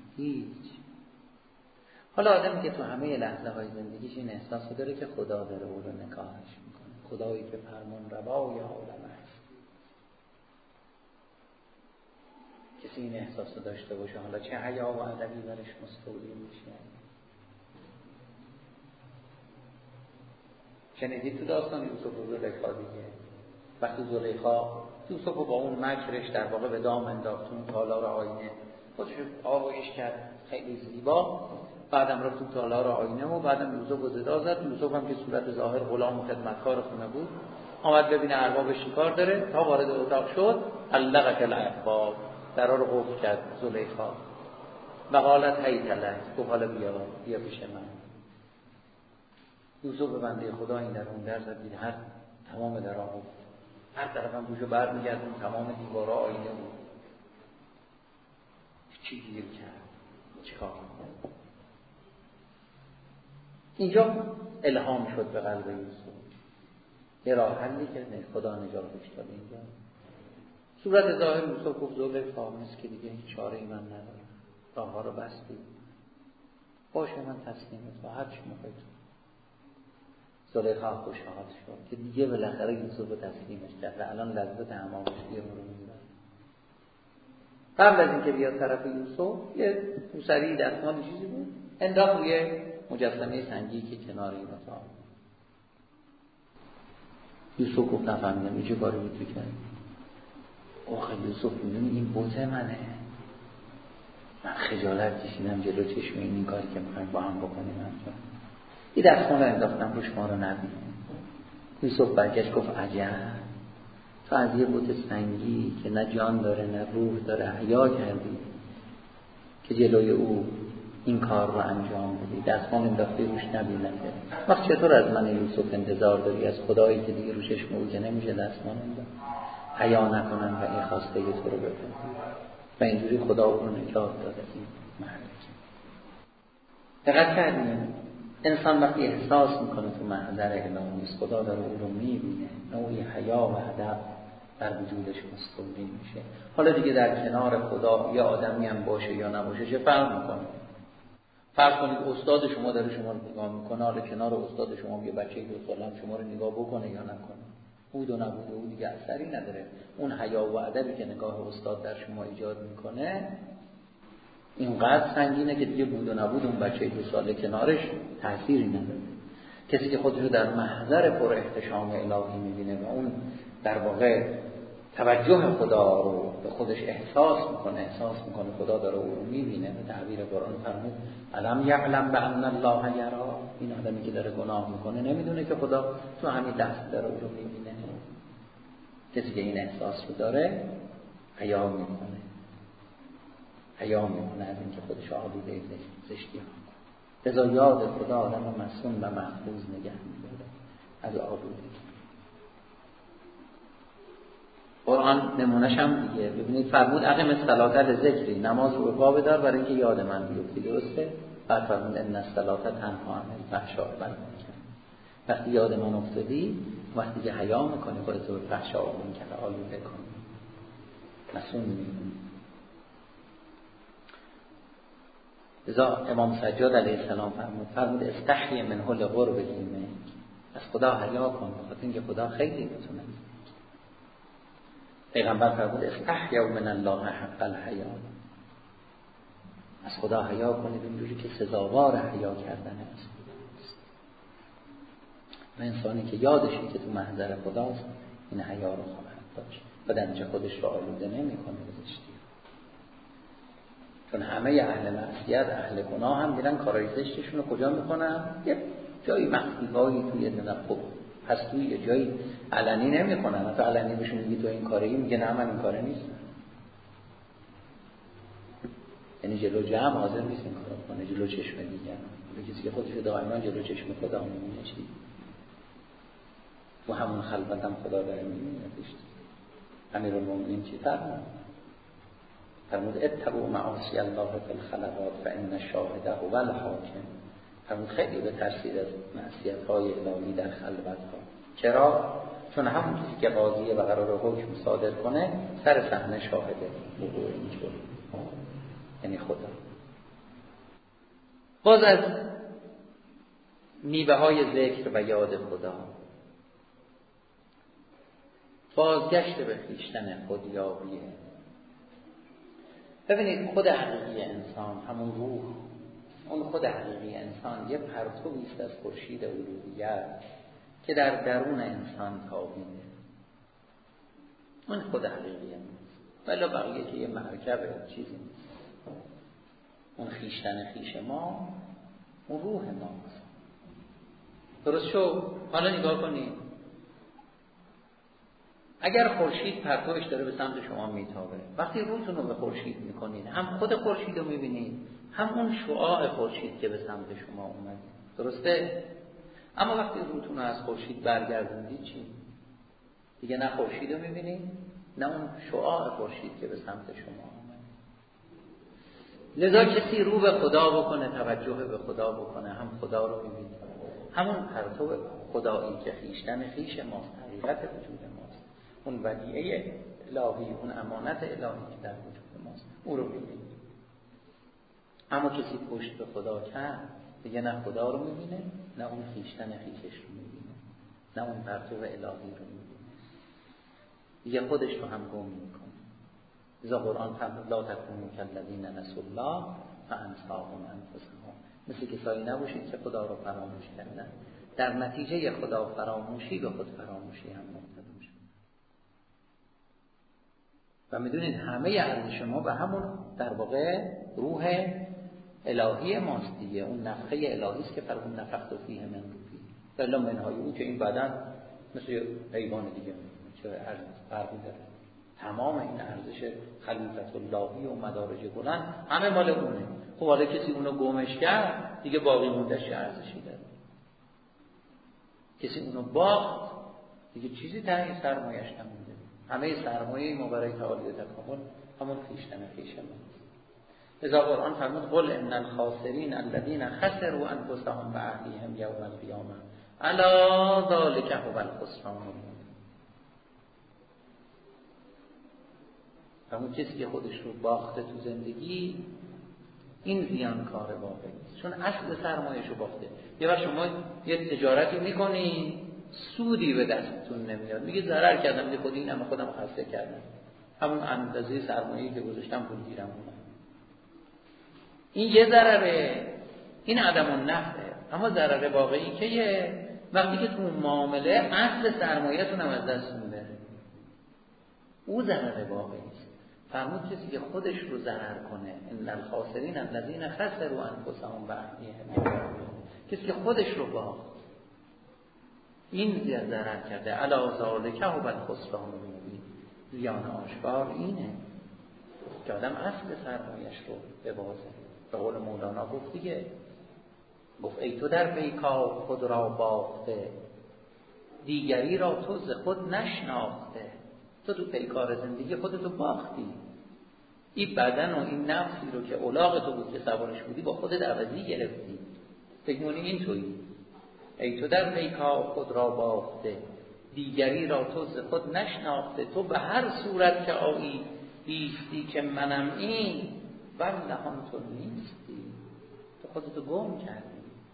حالا آدمی که تو همه لحظه های زندگیش این احساس داره که خدا داره او رو نگاهش میکنه، خدایی که فرمان روای عالم است. کسی این احساس داشته باشه حالا چه حیا و ادبی برش مستولی میشه. شنیدید تو داستان یوسف و زلیخا دیگه، وقتی زلیخا یوسف رو با اون مکرش در واقع به دام انداخت اون تالار آینه، خودش آوایش کرد خیلی زیبا، بعدم رفت اون تالار آینه و بعدم یوسف رو صدا زد. یوسف هم که صورت ظاهر غلام و خدمتکار خونه بود آمد ببینه اربابش چیکار داره، تا وارد اتاق شد علقک الابواب، درا رو قفل کرد زلیخا و قالت هیت لک، گفت حالا بیا پیش من. یوسف به بنده خدا این در اون در زد، دید هر تمام درا قفل، هر طرف هم گوشو برمیگردون تمام دیوارا آینه بود. چی گیر کرد؟ چیکار کنه؟ اینجا الهام شد به قلب یوسف یه راه حلی که خدا نجاتش داد. اینجا صورت ظاهر یوسف گفت زلیخا مثل که دیگه هیچ چاره ای من ندارم، راه ها رو بستی، باشه من تسلیمت و هر چی میخوای تو. زلیخا خوشحال شد که دیگه بالاخره یوسف رو تسلیمش کرد و الان لذت همامشی رو می‌برد. قبل از اینکه بیاد طرف یوسف یه روسری دستمال چیزی بود انداخت روی مجسمه سنگی که کنار این اتاق. یوسف گفت نفهمیدم این چه کاری بود بکنه. آخه یوسف میدونی این بوته منه، من خجالت کشیدم جلو چشم این کاری که میخوایم با هم بکنیم انجام. این دستمال رو انداختم روش، ما رو نبینه. یوسف برگشت گفت عجب، تو از یه بوت سنگی که نه جان داره نه روح داره حیا کردی که جلوی او این کار رو انجام بدی، دستمال انداختی روش نبینه. وقت چطور از من یوسف انتظار داری از خدایی که دیگه روش چشم او که نمیشه دستمال انداخت حیا نکنن و این خواسته تو رو بپذیرن؟ و اینجوری خدا او رو نجات داده. این محرک دقت کردیم انسان وقتی احساس میکنه تو محضر الهی است، خدا داره او رو میبینه، نوعی حیا و ادب در وجودش مستولی میشه. حالا دیگه در کنار خدا یا آدمی هم باشه یا نباشه چه فرق میکنه؟ فرض کنید استاد شما داره شما رو نگاه میکنه، حالا کنار استاد شما یه بچه 2 ساله هم شما رو نگاه بکنه یا نکنه، بود و نبوده او دیگه اثری نداره. اون حیا و ادبی که نگاه استاد در شما ایجاد میکنه اینقدر سنگینه که دیگه بود و نبود اون بچه 2 ساله کنارش تأثیری نداره. کسی که خودش رو در محضر پر احتشام الهی میبینه و اون در واقع توجه خدا رو به خودش احساس میکنه خدا داره او رو میبینه. به تعبیر قرآن فرمود الم یعلم بان الله یرا، این آدمی که داره گناه میکنه نمیدونه که خدا تو همین لحظه داره او رو میبینه. کسی که این احساس رو داره حیا میکنه از اینکه خودش آلوده زشتی ها کنه. لذا یاد خدا آدم رو مسئول و محفوظ نگه میداره از آلودگی. قرآن نمونهش هم دیگه ببینید فرمود اقیم الصلاة لذکری، نماز رو به پا بدار برای اینکه یاد من بیفتی. درسته؟ بعد فرمود ان الصلاة تنها عن الفحشاء والمنکر. وقتی یاد من افتادی، وقتی که حیا میکنی خودت رو به فحشا و منکر آلوده کنی، مسئول میکنی. لذا امام سجاد علیه السلام فرمود استحی من حل قرب منک، از خدا حیا کن بخاطر اینکه خدا خیلی میتونه. پیغمبر فرمود استحیوا من الله حق الحیا، از خدا حیا کنید اونجوری که سزاوار حیا کردن است. و انسانی که یادشه که تو محضر خداست این حیا رو خواهد داشت و در نتیجه خودش رو آلوده نمی‌کنه به زشتی. چون همه اهل معصیت اهل گناه هم میرن کارهای زشتشون رو کجا میکنن؟ یه جایی مخفیگاهی توی نقب پستوی یه جایی علنی نمیکنن. حتی علنی بهشون میگی تو این کاری، میگه نه من این کاره نیستم. یعنی جلو جمع حاضر نیست این کارو کنه، جلو چشم دیگران. کسی که خودش دائما جلو چشم خدا میبینه چی؟ تو همون خلوت هم خدا داره میبینه. امیرالمومنین چی فرمود اتقوا معاصی الله فی الخلوات فان الشاهد هو الحاکم. فرمود خیلی به ترسید از معصیت‌های الهی در خلوت‌ها. چرا؟ چون همون کسی که قاضیه و قرار حکم صادر کنه سر صحنه شاهده. اینجور یعنی خدا. باز از میوه‌های ذکر و یاد خدا، بازگشت به خویشتن خودیابیه. ببینید خود حقیقی انسان همون روح، اون خود حقیقی انسان یه پرتویی است از خورشید الوهیت که در درون انسان تابیده. اون خود حقیقی انسان، ولی بقیه که یه مرکب چیزی نیست. اون خویشتن خویش ما اون روح ماست. درست شو؟ حالا نگاه کنید، اگر خورشید پرتوش داره به سمت شما میتابه، وقتی روتون رو به خورشید میکنید هم خود خورشید رو میبینید هم اون شعاع خورشید که به سمت شما اومده. درسته؟ اما وقتی روتون رو از خورشید برگردوندید چی؟ دیگه نه خورشید رو میبینید نه اون شعاع خورشید که به سمت شما اومده. لذا کسی رو به خدا بکنه، توجه به خدا بکنه، هم خدا رو میبینه، همون پرتو خدایی که خویشتن خویش ماست، حقیقت وجود ماست، اون ودیعه الهی، اون امانت الهی که در وجود ماست، او رو می‌بینید. اما کسی پشت به خدا کرد دیگه نه خدا رو می‌بینه نه اون خویشتن خویشش رو می‌بینه، نه اون پرتو الهی رو می‌بینه، دیگه خودش رو هم گم می‌کنه. لذا قرآن فرمود لا تکونوا کالذین نسوا الله فانساهم انفسهم، مثل کسایی نباشید که خدا رو فراموش کردن، در نتیجه خدا فراموشی به خود فراموشی هم مبتلا شد. و میدونید همه ارزش ما به همون در واقع روح الهی ماست دیگه، اون نفخه الهی است که فرمود نفخت فیه من روحی الا منهای، او که این بدن مثل حیوان دیگه چه فرقی داره، تمام این ارزش خلیفت اللهی و مدارج بلند همه مال اونه. خب حالا کسی اونو گمش کرد دیگه باقی موندش چه ارزشی داره؟ کسی اونو باخت دیگه چیزی ته سرمایه‌اش نمونده. همه سرمایه ما برای تعالی و تکامل همون خویشتن خویش ماست. لذا قرآن فرمود قل ان الخاسرین الذین خسروا انفسهم و اهلیهم یوم القیامه الا ذلک هو الخسران المبین. همون کسی که خودش رو باخته تو زندگی این زیانکار واقعی است، چون اصل سرمایه‌شو باخته. یه وقت شما یه تجارتی میکنی سودی به دستتون نمیاد، میگه ضرر کردم، میگه خودی اینم خودم خسته کردم، همون اندازه سرمایه‌ای که گذاشتم پول گیرم اومد. این یه ضرره، این عدم النفعه. اما ضرر واقعی که وقتی که تو معامله اصل سرمایه‌تون هم از دست میبره، او ضرر واقعی است. فرمود کسی که خودش رو ضرر کنه ان الخاسرین الذین خسروا انفسهم و اهلیهم، کسی که خودش رو باخت این ضرر کرده، الا ذلک هو الخسران المبین. زیان آشکار اینه که آدم اصل سرمایه‌اش رو ببازه. به قول مولانا گفت دیگه، گفت ای تو در پیکار خود را باخته، دیگری را تو ز خود نشناخته. تو پیکار زندگی خودتو باختی، این بدن و این نفسی رو که الاغ تو بود که سوارش بودی با خودت عوضی گرفتی، فکر می‌کنی این تویی. ای تو در پیکار خود را باخته، دیگری را تو ز خود نشناخته. تو به هر صورت که آیی بیستی که منم این، والله تو نیستی. تو خودتو گم کردی،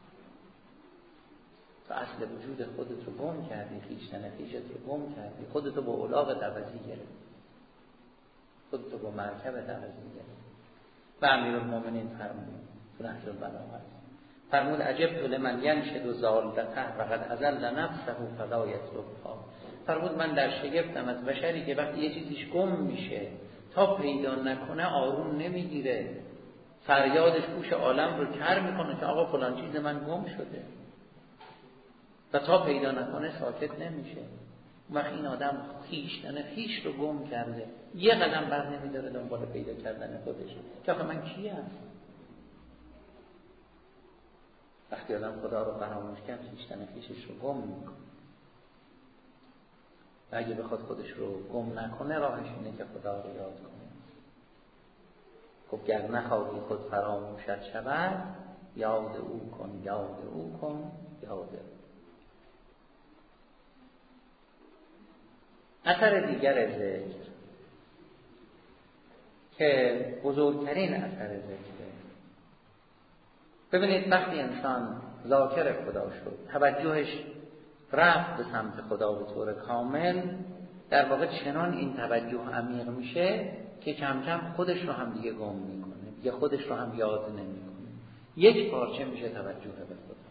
تو اصل وجود خودت رو گم کردی، خویشتن خویشت رو گم کردی، خودتو با الاغت عوضی گرفتی، خودتو با مرکبت عوضی گرفتی. و امیرالمومنین فرمود تو نهج البلاغه فرمود عجبت لمن ینشد ضالته وقد اضل نفسه فلا یطلبها. فرمود من در شگفتم از بشری که وقتی یه چیزیش گم میشه تا پیدا نکنه آروم نمیگیره، فریادش گوش عالم رو کر میکنه که آقا فلان چیز من گم شده، و تا پیدا نکنه ساکت نمیشه. وقتی این آدم خویشتن خویش رو گم کرده، یه قدم بر نمیداره دنبال پیدا کردن خودش که آخه من کی هستم. وقتی آدم خدا رو فراموش کرد خویشتن خویشش رو گم میکنه. و اگه بخواد خودش رو گم نکنه راهش اینه که خدا رو یاد کنه. خب گر نخواهی خود فراموشت شود، یاد او کن، یاد او کن، یاد او. اثر دیگر ذکر که بزرگترین اثر ذکره، ببینید وقتی انسان ذاکر خدا شد، توجهش رفت به سمت خدا به طور کامل، در واقع چنان این توجه عمیق میشه که کم کم خودش رو هم دیگه گم میکنه، دیگه خودش رو هم یاد نمیکنه، یک پارچه میشه توجه به خدا،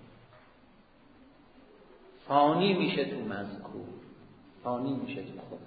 فانی میشه تو مذکور، فانی میشه تو خدا.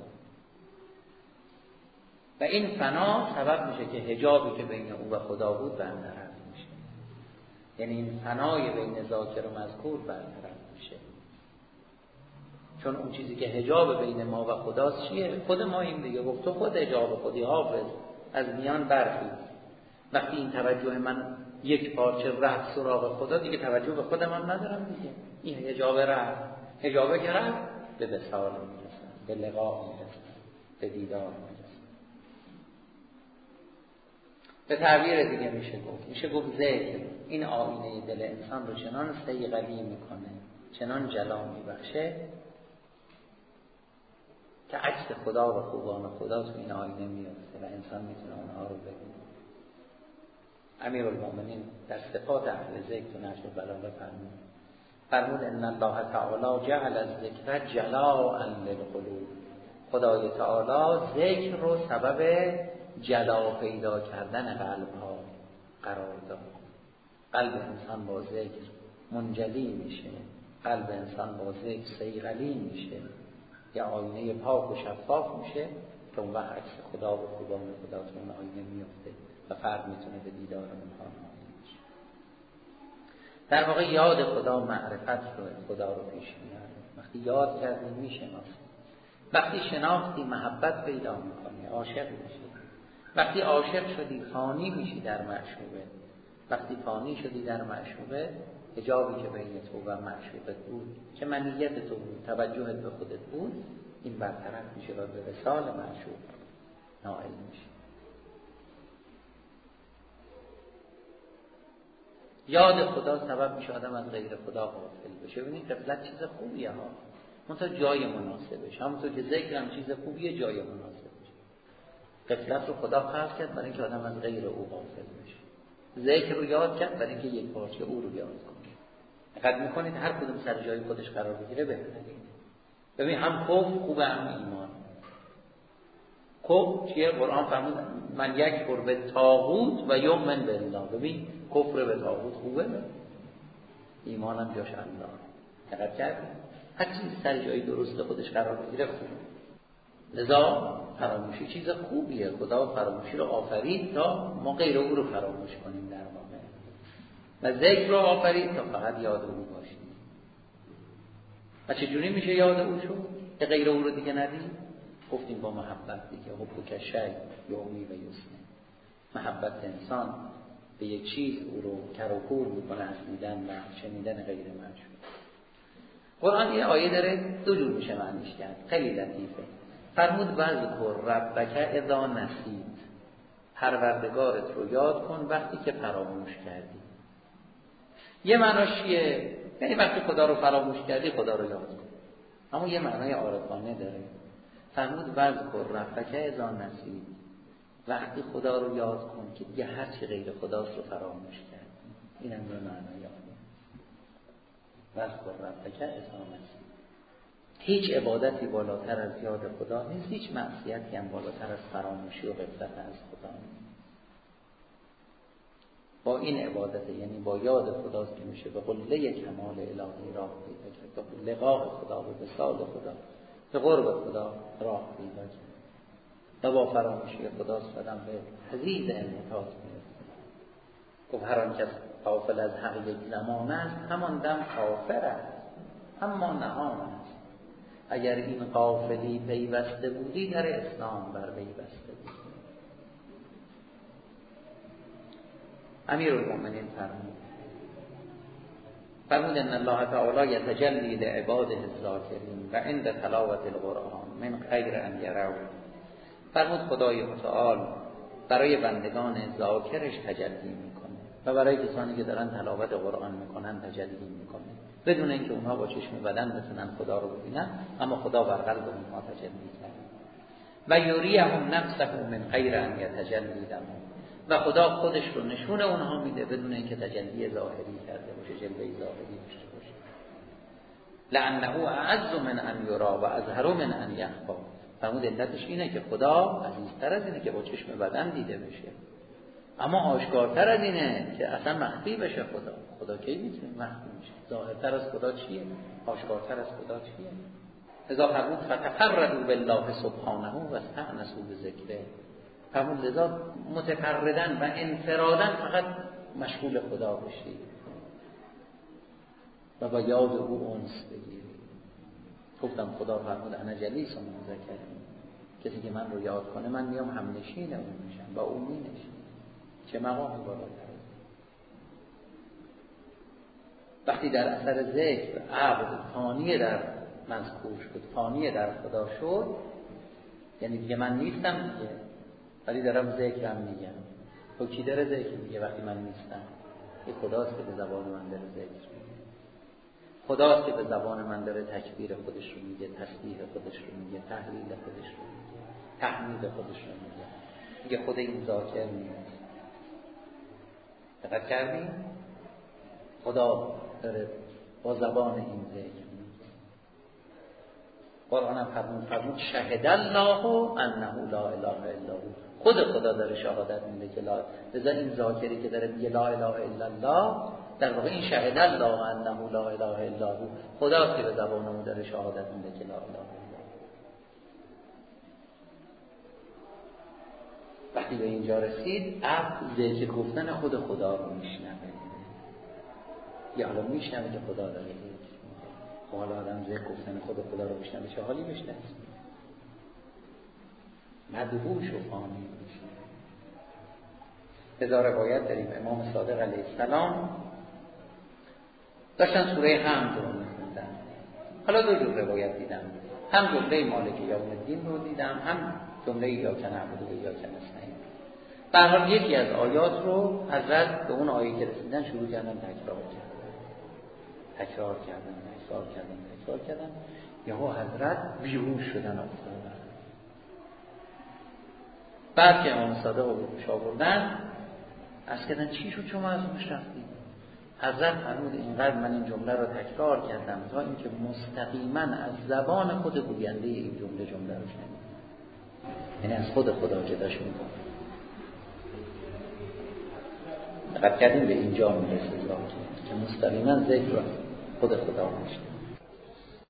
و این فنا سبب میشه که حجابی که بین او و خدا بود برطرف میشه. یعنی این فنای بین ذاکر و مذکور برطرف میشه، چون اون چیزی که حجاب بین ما و خداست چیه؟ خود ما. این دیگه گفت تو خود حجاب خودی، حافظ از میان برخیز. وقتی این توجه من یک پارچه رفت سراغ خدا، دیگه توجه به خودم هم ندارم دیگه. این حجاب رفت، حجابه که رفت به وصال میرسن، به لقا میرسن، به دیدار میرسن. به تعبیر دیگه میشه گفت ذکر این آینه دل انسان رو چنان صیقلی میکنه، چنان جلا میبخشه که عکس خدا و خوبان خدا تو این آینه میفته و انسان میتونه اونها رو ببینه. امیرالمومنین در صفات اهل ذکر تو نهج البلاغه فرمود ان الله تعالی جعل الذکر جلاء للقلوب. خدای تعالی ذکر رو سبب جلا پیدا کردن قلب ها، قرار داد. قلب انسان با ذکر منجلی میشه، قلب انسان با ذکر صیقلی میشه، یه آینه پاک و شفاف میشه که اون وقت عکس خدا و خوبان خدا تو اون آینه میفته و فرد میتونه به دیدار اونها نائل بشه. در واقع یاد خدا معرفت رو، خدا رو پیش میاره. وقتی یاد کردی میشناسی، وقتی شناختی محبت پیدا میکنی، عاشق میشی. وقتی عاشق شدی فانی میشی در معشوقه. وقتی فانی شدی در معشوقه، حجابی که بین تو و معشوقت بود، که منیت تو بود، توجهت به خودت بود، این برطرف میشه و به وصال معشوق نائل میشه. یاد خدا سبب میشه آدم از غیر خدا غافل بشه. ببینید غفلت چیز خوبیه ها، منتها جای مناسبش. همونطور که ذکر هم چیز خوبیه، جای مناسبش. غفلت رو خدا خلق کرد برای اینکه آدم از غیر او غافل بشه. ذکر رو یاد کرد برای اینکه یک پارچه او رو یاد کنه. دقت میکنید هر کدوم سر جای خودش قرار بگیره بهتره. ببین هم خوبه هم ایمان. خوب چیه؟ قرآن فرمود من یکفر به طاغوت و یؤمن بالله. ببین کفر به طاغوت خوبه، ایمانم جاش الله. دقت کردید هر چیز سر جای درست خودش قرار بگیره خوبه. لذا فراموشی چیز خوبیه. خدا فراموشی رو آفرید تا ما غیر او رو فراموش کنیم در واقع، و ذکر رو آفرید تا فقط یاد او باشیم. و چجوری میشه یاد او شد که غیر او رو دیگه ندید؟ گفتیم با محبت دیگه. حب که شی یومی و یسمه. محبت انسان به یک چیز او رو کر و کور میکنه از دیدن و شنیدن غیر معشوق. قرآن یه آیه داره دو جور میشه معنیش کرد، خیلی لطیفه. فرمود وذکر ربک اذا نسیت. پروردگارت رو یاد کن وقتی که فراموش کردی. یه معناش چیه؟ یعنی وقتی خدا رو فراموش کردی خدا رو یاد کن. اما یه معنای عارفانه داره. فرمود وذکر ربک اذا نسیت. وقتی خدا رو یاد کن که دیگه هر چی غیر خداست رو فراموش کردی. اینم یه معنای آیه. وذکر ربک اذا نسیت. هیچ عبادتی بالاتر از یاد خدا نیست، هیچ معصیتی هم بالاتر از فراموشی و غفلت از خدا نیست. با این عبادت یعنی با یاد خداست که میشه به قله کمال الهی راه پیدا کرد، به لقاء خدا، به وصال خدا، به قرب خدا راه پیدا کرد. و با فراموشی خداست آدم به حضیض انحطاط میرسه. گفت هر آن کس غافل از حق یک زمان است، همان دم کافر است، اما نهان است. اگر این غافلی پیوسته بودی در اسلام بر پیوسته بودی. امیرالمومنین فرمود ان الله تعالی یتجلی لعباده الذاکرین و عند تلاوت القرآن من غیر ان یروا. فرمود خدای متعال برای بندگان ذاکرش تجلی میکنه و برای کسانی که دارن تلاوت قرآن میکنن تجلی میکنه، بدون اینکه اونها با چشم بدن بتونن خدا رو ببینن، اما خدا بر قلب اونها تجلی کرده. و یریهم نفسه من غیر ان یتجلی لهم. و خدا خودش رو نشون اونها میده بدون اینکه تجلی ظاهری کرده باشه، جلوه ظاهری داشته باشه. لانه اعز من ان یرا و اظهر من ان یخفی. فرمود علتش اینه که خدا عزیزتر از اینه که با چشم بدن دیده بشه، اما آشکارتر از اینه که اصلا مخفی بشه. خدا کی میتونه مخفی بشه؟ ظاهرتر از خدا چیه؟ آشکارتر از خدا چیه؟ لذا فرمود فتفردوا بالله سبحانه و استأنسوا بذکره. فرمود لذا متفردن و انفرادن فقط مشغول خدا بشید و با یاد او انس بگیرید. گفتم خدا فرمود انا جلیس من ذکرین. کسی که من رو یاد کنه من میام هم نشین اون میشم، با اون می نشین. چه مقامی بالاتر. وقتی در اثر ذکر عبد فانی در مذکور شد، فانی در خدا شد، یعنی دیگه من نیستم دیگه، ولی دارم ذکرم میگم. تو کی داره ذکر میگه وقتی من نیستم؟ این خداست که به زبان من داره ذکر میگه. خداست که به زبان من داره تکبیر خودش رو میگه، تسبیح خودش رو میگه، تهلیل خودش رو میگه، تحمید خودش رو میگه خود این ذاکر نیست. دقت کردین؟ خدا داره با زبان این ذکر میگه، قرآن هم فرمود شهد الله انه لا اله الا هو. خود خدا داره شهادت میده که لا، لذا این ذاکری که داره میگه لا اله الا الله، در واقع این شهد الله انه لا اله الا هو، خدا که به زبانمون داره شهادت میده که لا اله الا هو. وقتی به اینجا رسید، عبد ذکر گفتن خود خدا رو میشنوه. یا حالا میشنوه که خدا داره ذکر میگه. حالا آدم ذکر گفتن خود خدا رو میشنوه، چه حالی بشنوه؟ مدهوش و فانی میشه. بذار روایت داریم امام صادق علیه السلام داشتن سوره حمد رو میخوندن. حالا دو جور روایت دیدم، هم جمله مالک یوم الدین رو دیدم، هم جمله ایاک نعبد و ایاک نستعین. به هر حال یکی از آیات رو حضرت به اون آیه که رسیدن شروع کردن تکرار کردن. یهو حضرت بیهوش شدن افتادن. بعد که امام صادق رو بهش آوردن، عرض کردن چی شد شما از اونش رفتید؟ حضرت فرمود اینقدر من این جمله رو تکرار کردم تا اینکه مستقیما از زبان خود گوینده این جمله رو شنیدم. یعنی از خود خدا که داشت میگفت. دقت کردیم به اینجا میرسه که مستقیما ذکر رو خود خدا میشه.